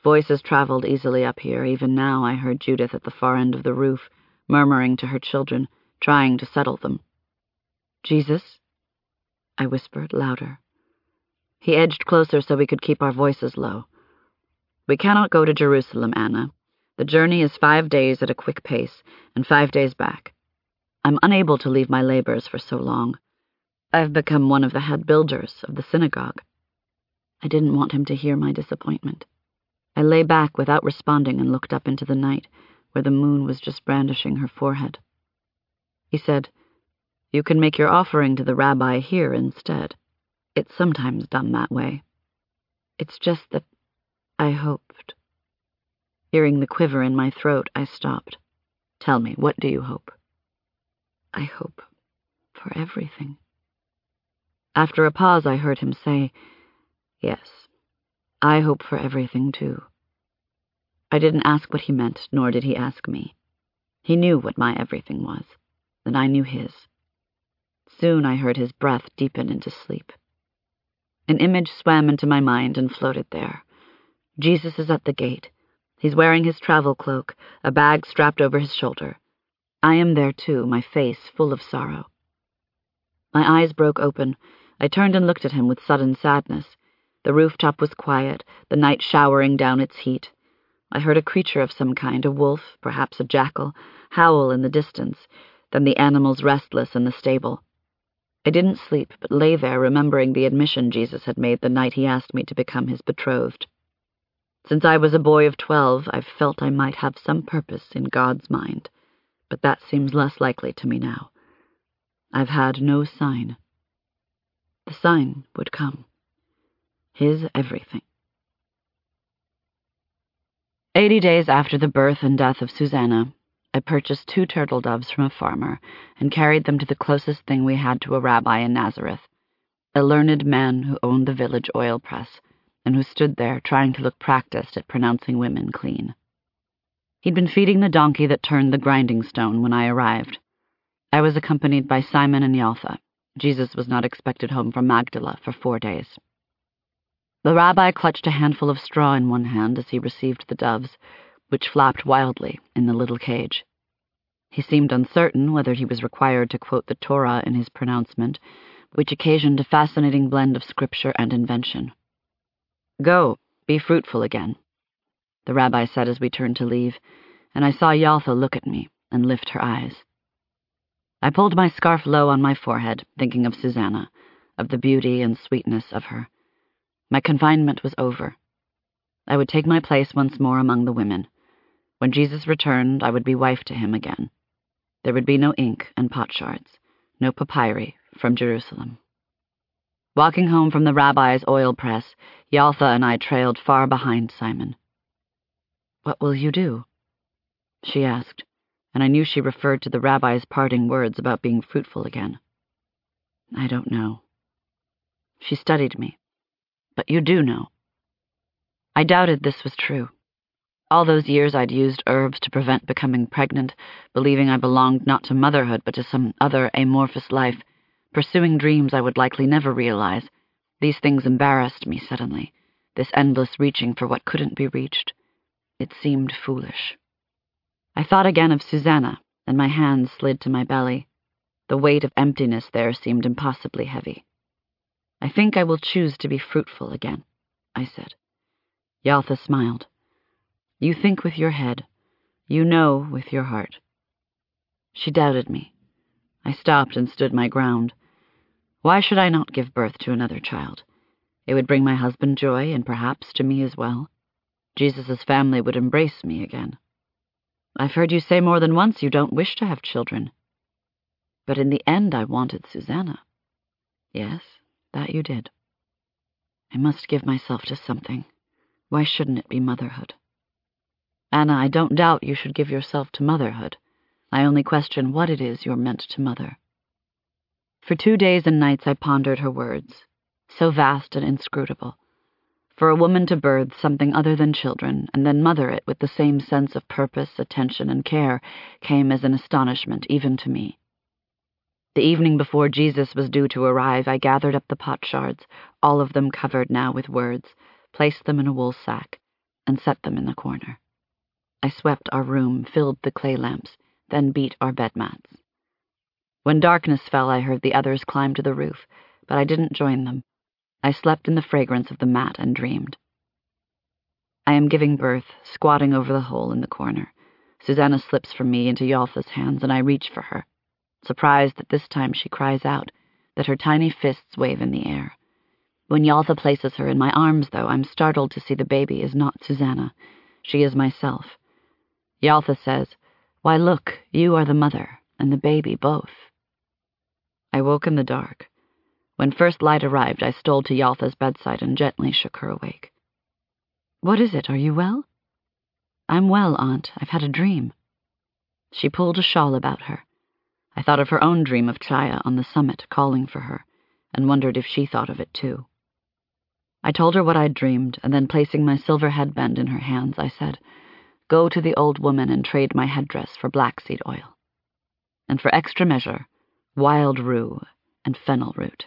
Voices traveled easily up here. Even now I heard Judith at the far end of the roof, murmuring to her children, trying to settle them. "Jesus?" I whispered, louder. He edged closer so we could keep our voices low. "We cannot go to Jerusalem, Anna. The journey is 5 days at a quick pace, and 5 days back. I'm unable to leave my labors for so long. I've become one of the head builders of the synagogue." I didn't want him to hear my disappointment. I lay back without responding and looked up into the night, where the moon was just brandishing her forehead. He said, "You can make your offering to the rabbi here instead. It's sometimes done that way. It's just that I hoped." Hearing the quiver in my throat, I stopped. "Tell me, what do you hope?" "I hope for everything." After a pause, I heard him say, "Yes, I hope for everything, too." I didn't ask what he meant, nor did he ask me. He knew what my everything was, and I knew his. Soon I heard his breath deepen into sleep. An image swam into my mind and floated there. Jesus is at the gate. He's wearing his travel cloak, a bag strapped over his shoulder. I am there too, my face full of sorrow. My eyes broke open. I turned and looked at him with sudden sadness. The rooftop was quiet, the night showering down its heat. I heard a creature of some kind, a wolf, perhaps a jackal, howl in the distance, then the animals restless in the stable. I didn't sleep, but lay there remembering the admission Jesus had made the night he asked me to become his betrothed. Since I was a boy of 12, I've felt I might have some purpose in God's mind, but that seems less likely to me now. I've had no sign. The sign would come. His everything. 80 days after the birth and death of Susanna, I purchased 2 turtle doves from a farmer and carried them to the closest thing we had to a rabbi in Nazareth, a learned man who owned the village oil press and who stood there trying to look practiced at pronouncing women clean. He'd been feeding the donkey that turned the grinding stone when I arrived. I was accompanied by Simon and Yaltha. Jesus was not expected home from Magdala for 4 days. The rabbi clutched a handful of straw in one hand as he received the doves, which flapped wildly in the little cage. He seemed uncertain whether he was required to quote the Torah in his pronouncement, which occasioned a fascinating blend of scripture and invention. "Go, be fruitful again," the rabbi said as we turned to leave, and I saw Yaltha look at me and lift her eyes. I pulled my scarf low on my forehead, thinking of Susanna, of the beauty and sweetness of her. My confinement was over. I would take my place once more among the women. When Jesus returned, I would be wife to him again. There would be no ink and potsherds, no papyri from Jerusalem. Walking home from the rabbi's oil press, Yaltha and I trailed far behind Simon. "What will you do?" she asked, and I knew she referred to the rabbi's parting words about being fruitful again. "I don't know." She studied me. "But you do know." I doubted this was true. All those years I'd used herbs to prevent becoming pregnant, believing I belonged not to motherhood but to some other amorphous life, pursuing dreams I would likely never realize. These things embarrassed me suddenly, this endless reaching for what couldn't be reached. It seemed foolish. I thought again of Susanna, and my hands slid to my belly. The weight of emptiness there seemed impossibly heavy. "I think I will choose to be fruitful again," I said. Yaltha smiled. "You think with your head. You know with your heart." She doubted me. I stopped and stood my ground. Why should I not give birth to another child? It would bring my husband joy, and perhaps to me as well. Jesus' family would embrace me again. "I've heard you say more than once you don't wish to have children." "But in the end I wanted Susanna." "Yes, that you did." "I must give myself to something. Why shouldn't it be motherhood?" "Anna, I don't doubt you should give yourself to motherhood. I only question what it is you're meant to mother." For 2 days and nights I pondered her words, so vast and inscrutable. For a woman to birth something other than children, and then mother it with the same sense of purpose, attention, and care, came as an astonishment even to me. The evening before Jesus was due to arrive, I gathered up the potsherds, all of them covered now with words, placed them in a wool sack, and set them in the corner. I swept our room, filled the clay lamps, then beat our bed mats. When darkness fell, I heard the others climb to the roof, but I didn't join them. I slept in the fragrance of the mat and dreamed. I am giving birth, squatting over the hole in the corner. Susanna slips from me into Yaltha's hands, and I reach for her, surprised that this time she cries out, that her tiny fists wave in the air. When Yaltha places her in my arms, though, I'm startled to see the baby is not Susanna. She is myself. Yaltha says, "Why, look, you are the mother, and the baby both." I woke in the dark. When first light arrived, I stole to Yaltha's bedside and gently shook her awake. "What is it? Are you well?" "I'm well, Aunt. I've had a dream." She pulled a shawl about her. I thought of her own dream of Chaya on the summit calling for her, and wondered if she thought of it too. I told her what I'd dreamed, and then placing my silver headband in her hands, I said, "Go to the old woman and trade my headdress for blackseed oil. And for extra measure, wild rue and fennel root."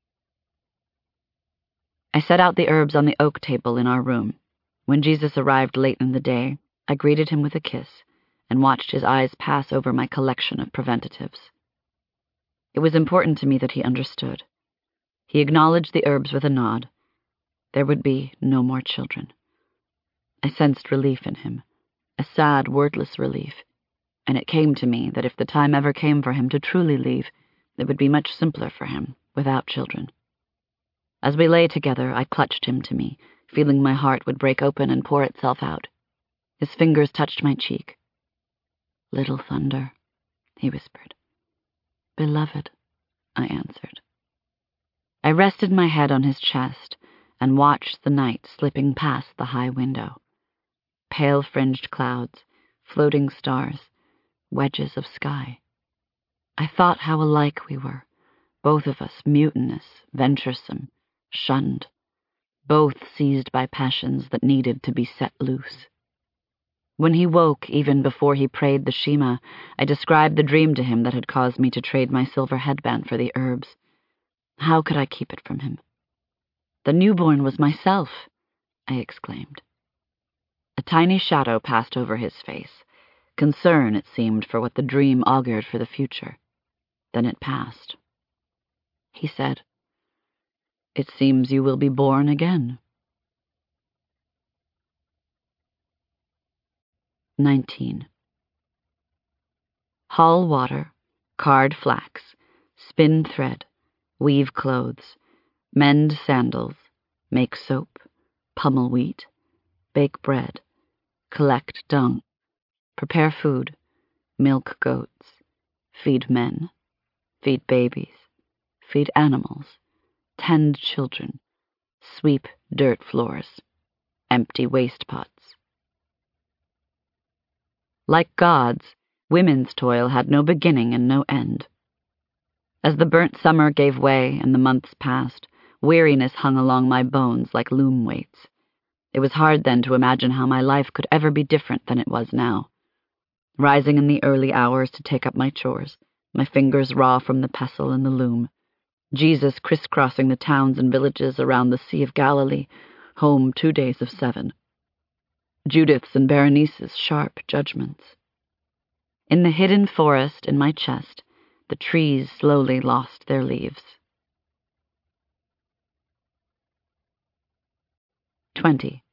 I set out the herbs on the oak table in our room. When Jesus arrived late in the day, I greeted him with a kiss and watched his eyes pass over my collection of preventatives. It was important to me that he understood. He acknowledged the herbs with a nod. There would be no more children. I sensed relief in him, a sad, wordless relief, and it came to me that if the time ever came for him to truly leave, it would be much simpler for him, without children. As we lay together, I clutched him to me, feeling my heart would break open and pour itself out. His fingers touched my cheek. "Little Thunder," he whispered. "Beloved," I answered. I rested my head on his chest and watched the night slipping past the high window. Pale fringed clouds, floating stars, wedges of sky. I thought how alike we were, both of us mutinous, venturesome, shunned, both seized by passions that needed to be set loose. When he woke, even before he prayed the Shema, I described the dream to him that had caused me to trade my silver headband for the herbs. How could I keep it from him? "The newborn was myself," I exclaimed. A tiny shadow passed over his face, concern, it seemed, for what the dream augured for the future. Then it passed. He said, "It seems you will be born again." 19. Hull water, card flax, spin thread, weave clothes, mend sandals, make soap, pummel wheat, bake bread, collect dung, prepare food, milk goats, feed men, feed babies, feed animals, tend children, sweep dirt floors, empty waste pots. Like gods, women's toil had no beginning and no end. As the burnt summer gave way and the months passed, weariness hung along my bones like loom weights. It was hard then to imagine how my life could ever be different than it was now. Rising in the early hours to take up my chores, my fingers raw from the pestle and the loom. Jesus crisscrossing the towns and villages around the Sea of Galilee, home 2 days of 7. Judith's and Berenice's sharp judgments. In the hidden forest in my chest, the trees slowly lost their leaves. 20.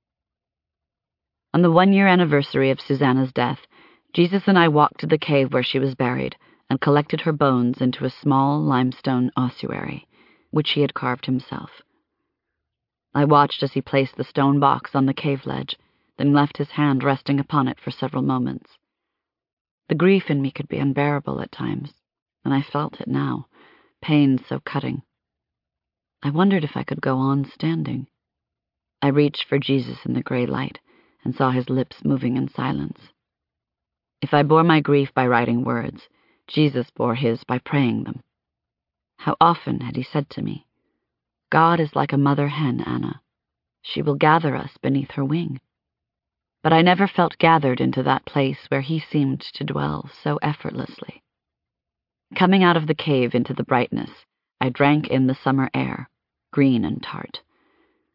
On the 1-year anniversary of Susanna's death, Jesus and I walked to the cave where she was buried and collected her bones into a small limestone ossuary, which he had carved himself. I watched as he placed the stone box on the cave ledge, then left his hand resting upon it for several moments. The grief in me could be unbearable at times, and I felt it now, pain so cutting. I wondered if I could go on standing. I reached for Jesus in the gray light and saw his lips moving in silence. If I bore my grief by writing words, Jesus bore his by praying them. How often had he said to me, "God is like a mother hen, Anna. She will gather us beneath her wing." But I never felt gathered into that place where he seemed to dwell so effortlessly. Coming out of the cave into the brightness, I drank in the summer air, green and tart.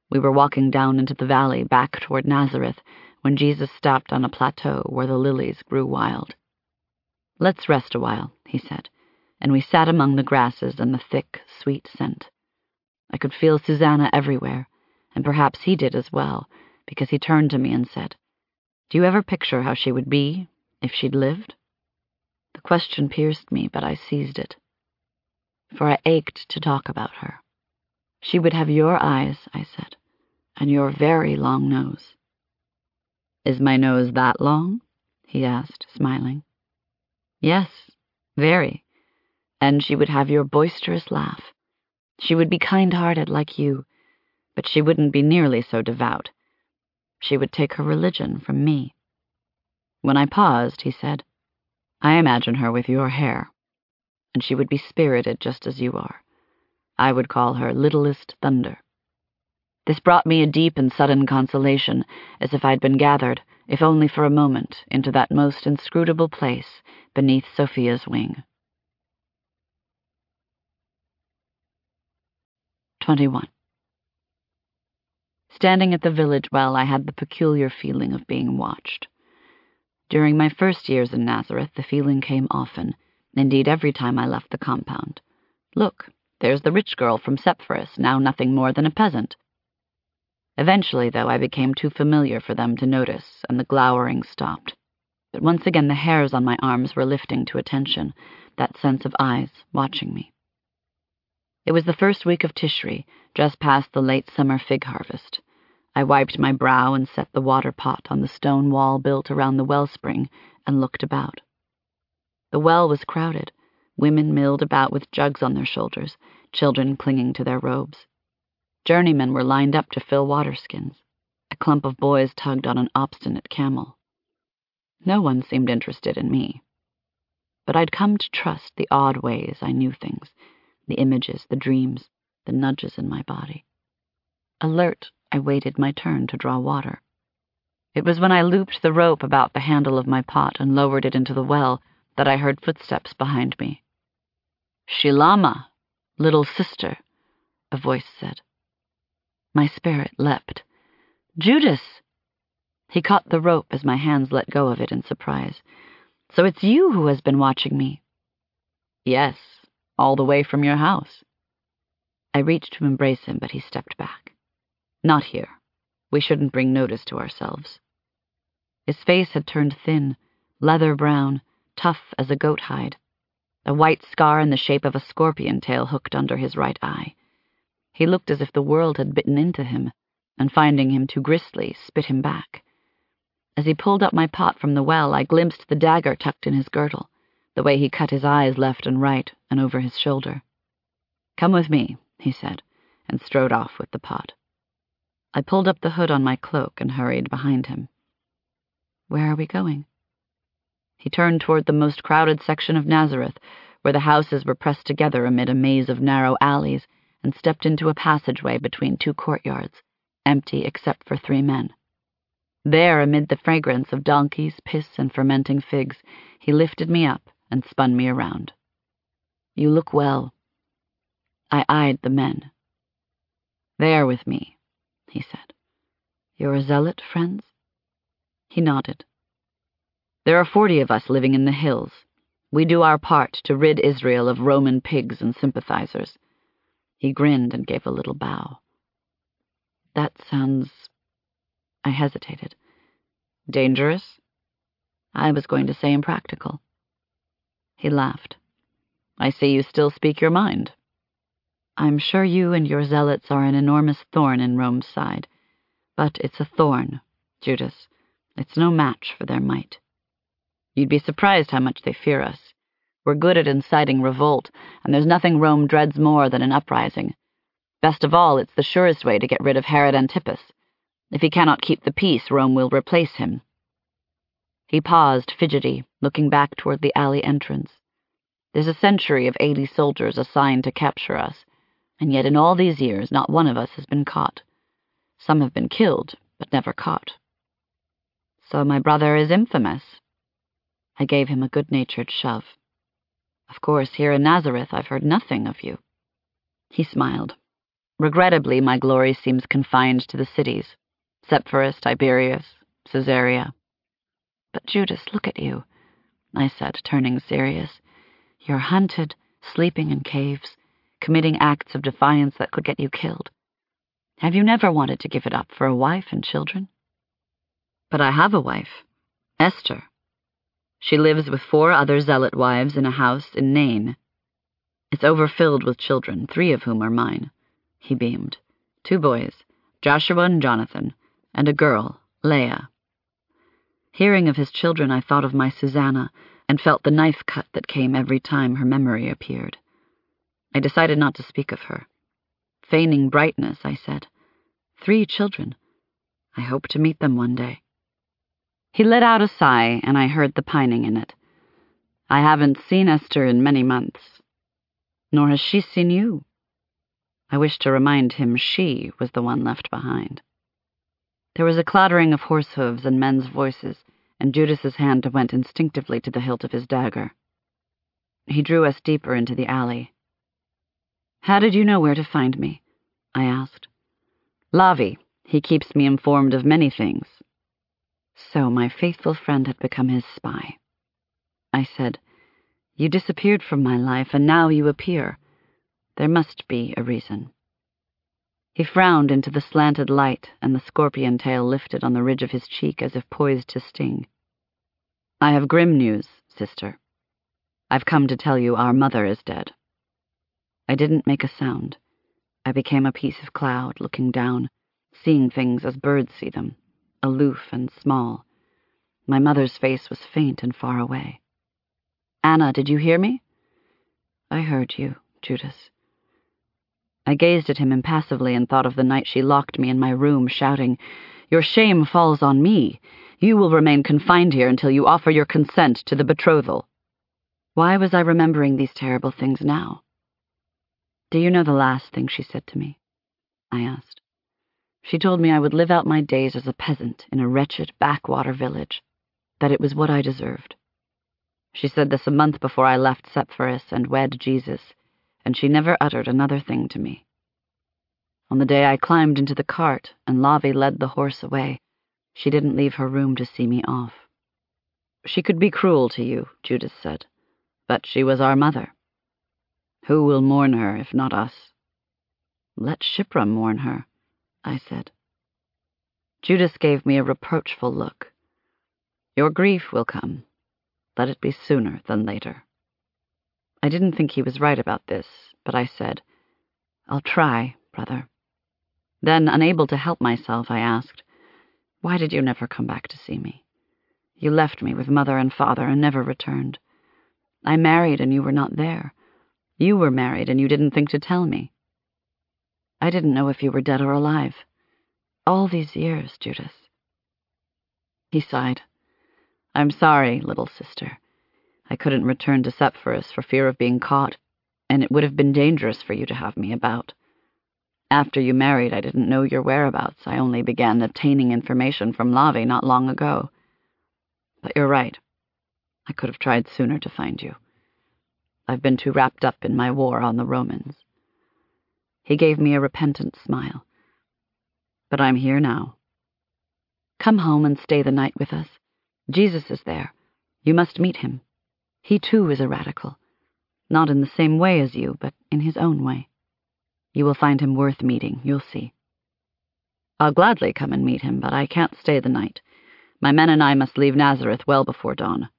We were walking down into the valley back toward Nazareth when Jesus stopped on a plateau where the lilies grew wild. "Let's rest a while," he said, and we sat among the grasses and the thick, sweet scent. I could feel Susanna everywhere, and perhaps he did as well, because he turned to me and said, "Do you ever picture how she would be if she'd lived?" The question pierced me, but I seized it, for I ached to talk about her. "She would have your eyes," I said, "and your very long nose." "Is my nose that long?" he asked, smiling. "Yes, very. And she would have your boisterous laugh. She would be kind-hearted like you, but she wouldn't be nearly so devout. She would take her religion from me." When I paused, he said, "I imagine her with your hair, and she would be spirited just as you are. I would call her Littlest Thunder." This brought me a deep and sudden consolation, as if I'd been gathered, if only for a moment, into that most inscrutable place beneath Sophia's wing. 21. Standing at the village well, I had the peculiar feeling of being watched. During my first years in Nazareth, the feeling came often, indeed every time I left the compound. Look, there's the rich girl from Sepphoris, now nothing more than a peasant. Eventually, though, I became too familiar for them to notice, and the glowering stopped. But once again the hairs on my arms were lifting to attention, that sense of eyes watching me. It was the first week of Tishri, just past the late summer fig harvest. I wiped my brow and set the water pot on the stone wall built around the wellspring and looked about. The well was crowded. Women milled about with jugs on their shoulders, children clinging to their robes. Journeymen were lined up to fill water skins. A clump of boys tugged on an obstinate camel. No one seemed interested in me. But I'd come to trust the odd ways I knew things, the images, the dreams, the nudges in my body. Alert, I waited my turn to draw water. It was when I looped the rope about the handle of my pot and lowered it into the well that I heard footsteps behind me. "Shilama, little sister," a voice said. My spirit leapt. "Judas!" He caught the rope as my hands let go of it in surprise. "So it's you who has been watching me?" "Yes, all the way from your house." I reached to embrace him, but he stepped back. "Not here. We shouldn't bring notice to ourselves." His face had turned thin, leather brown, tough as a goat hide. A white scar in the shape of a scorpion tail hooked under his right eye. He looked as if the world had bitten into him, and finding him too gristly, spit him back. As he pulled up my pot from the well, I glimpsed the dagger tucked in his girdle, the way he cut his eyes left and right and over his shoulder. "Come with me," he said, and strode off with the pot. I pulled up the hood on my cloak and hurried behind him. "Where are we going?" He turned toward the most crowded section of Nazareth, where the houses were pressed together amid a maze of narrow alleys, and stepped into a passageway between two courtyards, empty except for 3 men. There, amid the fragrance of donkeys, piss, and fermenting figs, he lifted me up and spun me around. "You look well." I eyed the men. "They are with me," he said. "You're a zealot, friends?" He nodded. "There are 40 of us living in the hills. We do our part to rid Israel of Roman pigs and sympathizers." He grinned and gave a little bow. "That sounds—" I hesitated. "Dangerous?" I was going to say impractical. He laughed. "I see you still speak your mind." "I'm sure you and your zealots are an enormous thorn in Rome's side. But it's a thorn, Judas. It's no match for their might." "You'd be surprised how much they fear us. We're good at inciting revolt, and there's nothing Rome dreads more than an uprising. Best of all, it's the surest way to get rid of Herod Antipas. If he cannot keep the peace, Rome will replace him." He paused, fidgety, looking back toward the alley entrance. "There's a century of 80 soldiers assigned to capture us, and yet in all these years not one of us has been caught. Some have been killed, but never caught." "So my brother is infamous." I gave him a good-natured shove. "Of course, here in Nazareth I've heard nothing of you." He smiled. Regrettably, my glory seems confined to the cities, Sepphoris, Tiberias, Caesarea. But Judas, look at you, I said, turning serious. You're hunted, sleeping in caves, committing acts of defiance that could get you killed. Have you never wanted to give it up for a wife and children? But I have a wife, Esther. She lives with 4 other zealot wives in a house in Nain. It's overfilled with children, 3 of whom are mine. He beamed. 2 boys, Joshua and Jonathan, and a girl, Leah. Hearing of his children, I thought of my Susanna and felt the knife cut that came every time her memory appeared. I decided not to speak of her. Feigning brightness, I said, 3 children. I hope to meet them one day. He let out a sigh, and I heard the pining in it. I haven't seen Esther in many months. Nor has she seen you. I wished to remind him she was the one left behind. There was a clattering of horse hooves and men's voices, and Judas's hand went instinctively to the hilt of his dagger. He drew us deeper into the alley. How did you know where to find me? I asked. Lavi. He keeps me informed of many things. So my faithful friend had become his spy. I said, You disappeared from my life, and now you appear. There must be a reason. He frowned into the slanted light, and the scorpion tail lifted on the ridge of his cheek as if poised to sting. I have grim news, sister. I've come to tell you our mother is dead. I didn't make a sound. I became a piece of cloud, looking down, seeing things as birds see them, aloof and small. My mother's face was faint and far away. Anna, did you hear me? I heard you, Judas. I gazed at him impassively and thought of the night she locked me in my room, shouting, Your shame falls on me. You will remain confined here until you offer your consent to the betrothal. Why was I remembering these terrible things now? Do you know the last thing she said to me? I asked. She told me I would live out my days as a peasant in a wretched backwater village, that it was what I deserved. She said this a month before I left Sepphoris and wed Jesus, and she never uttered another thing to me. On the day I climbed into the cart and Lavi led the horse away, she didn't leave her room to see me off. She could be cruel to you, Judas said, but she was our mother. Who will mourn her if not us? Let Shiphrah mourn her, I said. Judas gave me a reproachful look. Your grief will come. Let it be sooner than later. I didn't think he was right about this, but I said, I'll try, brother. Then, unable to help myself, I asked, Why did you never come back to see me? You left me with mother and father and never returned. I married and you were not there. You were married and you didn't think to tell me. I didn't know if you were dead or alive. All these years, Judas. He sighed. I'm sorry, little sister. I couldn't return to Sepphoris for fear of being caught, and it would have been dangerous for you to have me about. After you married, I didn't know your whereabouts. I only began obtaining information from Lavi not long ago. But you're right. I could have tried sooner to find you. I've been too wrapped up in my war on the Romans. He gave me a repentant smile. But I'm here now. Come home and stay the night with us. Jesus is there. You must meet him. He too is a radical. Not in the same way as you, but in his own way. You will find him worth meeting, you'll see. I'll gladly come and meet him, but I can't stay the night. My men and I must leave Nazareth well before dawn.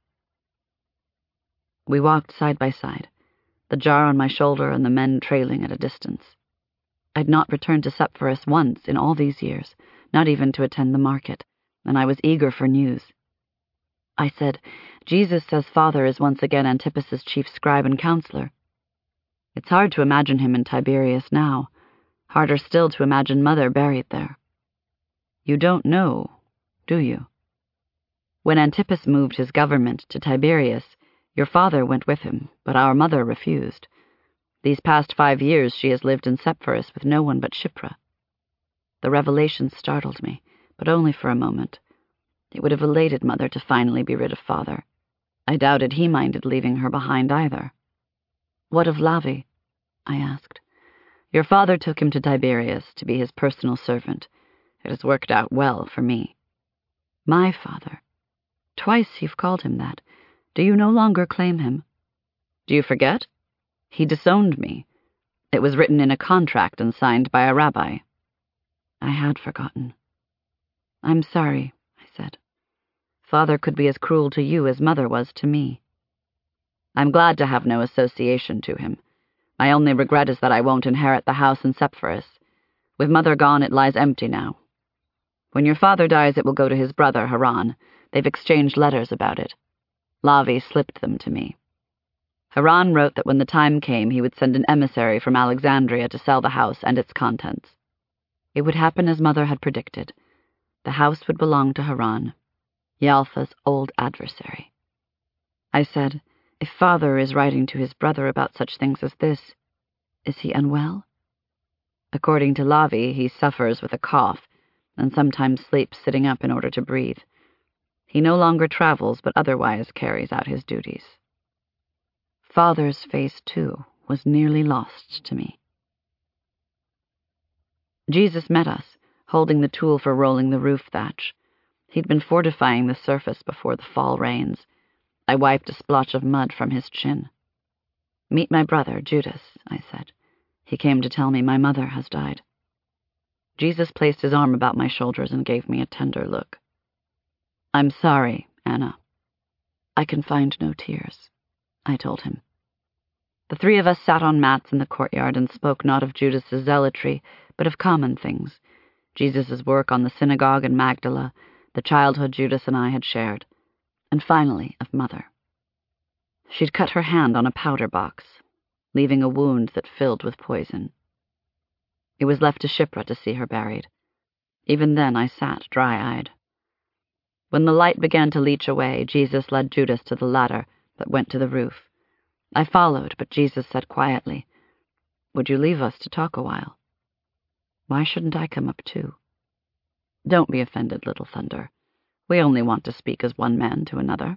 We walked side by side, the jar on my shoulder and the men trailing at a distance. I'd not returned to Sepphoris once in all these years, not even to attend the market, and I was eager for news. I said, Jesus says Father is once again Antipas's chief scribe and counselor. It's hard to imagine him in Tiberias now, harder still to imagine Mother buried there. You don't know, do you? When Antipas moved his government to Tiberias, your father went with him, but our mother refused. These past 5 years she has lived in Sepphoris with no one but Shiphrah. The revelation startled me, but only for a moment. It would have elated Mother to finally be rid of Father. I doubted he minded leaving her behind either. What of Lavi? I asked. Your father took him to Tiberias to be his personal servant. It has worked out well for me. My father? Twice you've called him that. Do you no longer claim him? Do you forget? He disowned me. It was written in a contract and signed by a rabbi. I had forgotten. I'm sorry, I said. Father could be as cruel to you as Mother was to me. I'm glad to have no association to him. My only regret is that I won't inherit the house in Sepphoris. With Mother gone, it lies empty now. When your father dies, it will go to his brother, Haran. They've exchanged letters about it. Lavi slipped them to me. Haran wrote that when the time came, he would send an emissary from Alexandria to sell the house and its contents. It would happen as Mother had predicted. The house would belong to Haran, Yalfa's old adversary. I said, if Father is writing to his brother about such things as this, is he unwell? According to Lavi, he suffers with a cough and sometimes sleeps sitting up in order to breathe. He no longer travels, but otherwise carries out his duties. Father's face, too, was nearly lost to me. Jesus met us, holding the tool for rolling the roof thatch. He'd been fortifying the surface before the fall rains. I wiped a splotch of mud from his chin. Meet my brother, Judas, I said. He came to tell me my mother has died. Jesus placed his arm about my shoulders and gave me a tender look. I'm sorry, Anna. I can find no tears, I told him. The three of us sat on mats in the courtyard and spoke not of Judas's zealotry, but of common things. Jesus' work on the synagogue in Magdala, the childhood Judas and I had shared, and finally of Mother. She'd cut her hand on a powder box, leaving a wound that filled with poison. It was left to Shipra to see her buried. Even then I sat dry-eyed. When the light began to leach away, Jesus led Judas to the ladder that went to the roof. I followed, but Jesus said quietly, Would you leave us to talk a while? Why shouldn't I come up too? Don't be offended, Little Thunder. We only want to speak as one man to another.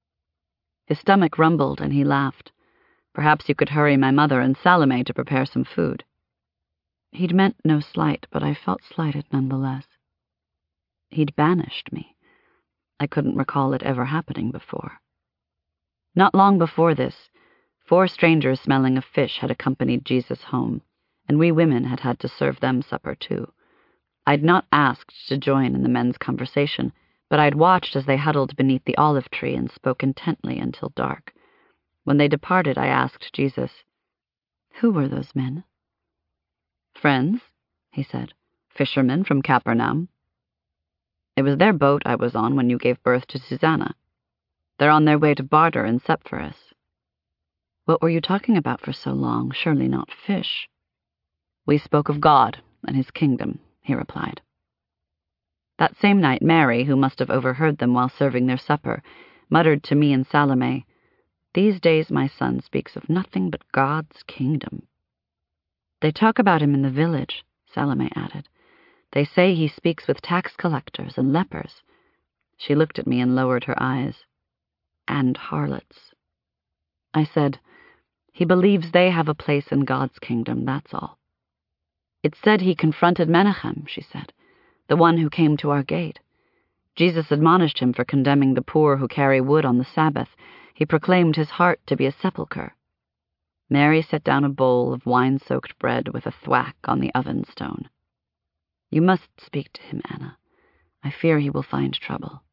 His stomach rumbled and he laughed. Perhaps you could hurry my mother and Salome to prepare some food. He'd meant no slight, but I felt slighted nonetheless. He'd banished me. I couldn't recall it ever happening before. Not long before this, 4 strangers smelling of fish had accompanied Jesus home, and we women had had to serve them supper too. I'd not asked to join in the men's conversation, but I'd watched as they huddled beneath the olive tree and spoke intently until dark. When they departed, I asked Jesus, Who were those men? Friends, he said, fishermen from Capernaum. It was their boat I was on when you gave birth to Susanna. They're on their way to barter in Sepphoris. What were you talking about for so long? Surely not fish. We spoke of God and his kingdom, he replied. That same night, Mary, who must have overheard them while serving their supper, muttered to me and Salome, These days my son speaks of nothing but God's kingdom. They talk about him in the village, Salome added. They say he speaks with tax collectors and lepers. She looked at me and lowered her eyes. And harlots. I said, He believes they have a place in God's kingdom, that's all. It's said he confronted Menachem, she said, the one who came to our gate. Jesus admonished him for condemning the poor who carry wood on the Sabbath. He proclaimed his heart to be a sepulchre. Mary set down a bowl of wine-soaked bread with a thwack on the oven stone. You must speak to him, Anna. I fear he will find trouble.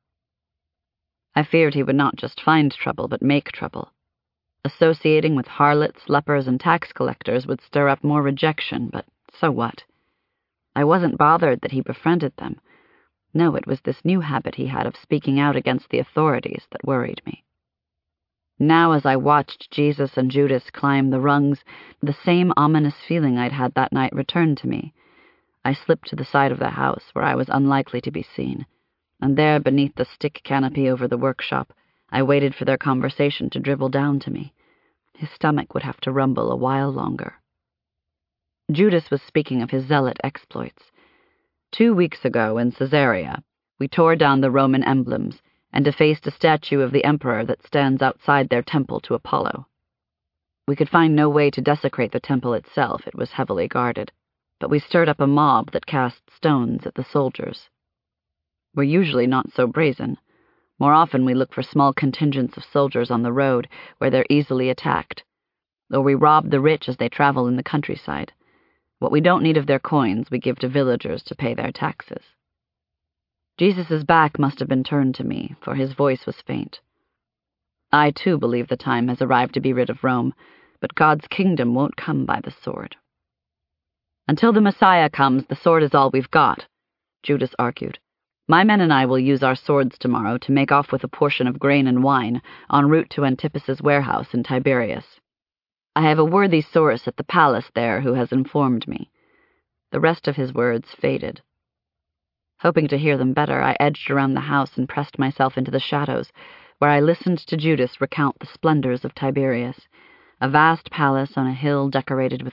I feared he would not just find trouble, but make trouble. Associating with harlots, lepers, and tax collectors would stir up more rejection, but so what? I wasn't bothered that he befriended them. No, it was this new habit he had of speaking out against the authorities that worried me. Now, as I watched Jesus and Judas climb the rungs, the same ominous feeling I'd had that night returned to me. I slipped to the side of the house where I was unlikely to be seen, and there, beneath the stick canopy over the workshop, I waited for their conversation to dribble down to me. His stomach would have to rumble a while longer. Judas was speaking of his zealot exploits. 2 weeks ago in Caesarea, we tore down the Roman emblems and defaced a statue of the emperor that stands outside their temple to Apollo. We could find no way to desecrate the temple itself, it was heavily guarded, but we stirred up a mob that cast stones at the soldiers. We're usually not so brazen. More often we look for small contingents of soldiers on the road where they're easily attacked, or we rob the rich as they travel in the countryside. What we don't need of their coins we give to villagers to pay their taxes. Jesus' back must have been turned to me, for his voice was faint. I, too, believe the time has arrived to be rid of Rome, but God's kingdom won't come by the sword. Until the Messiah comes, the sword is all we've got, Judas argued. My men and I will use our swords tomorrow to make off with a portion of grain and wine en route to Antipas's warehouse in Tiberias. I have a worthy source at the palace there who has informed me. The rest of his words faded. Hoping to hear them better, I edged around the house and pressed myself into the shadows, where I listened to Judas recount the splendors of Tiberias, a vast palace on a hill decorated with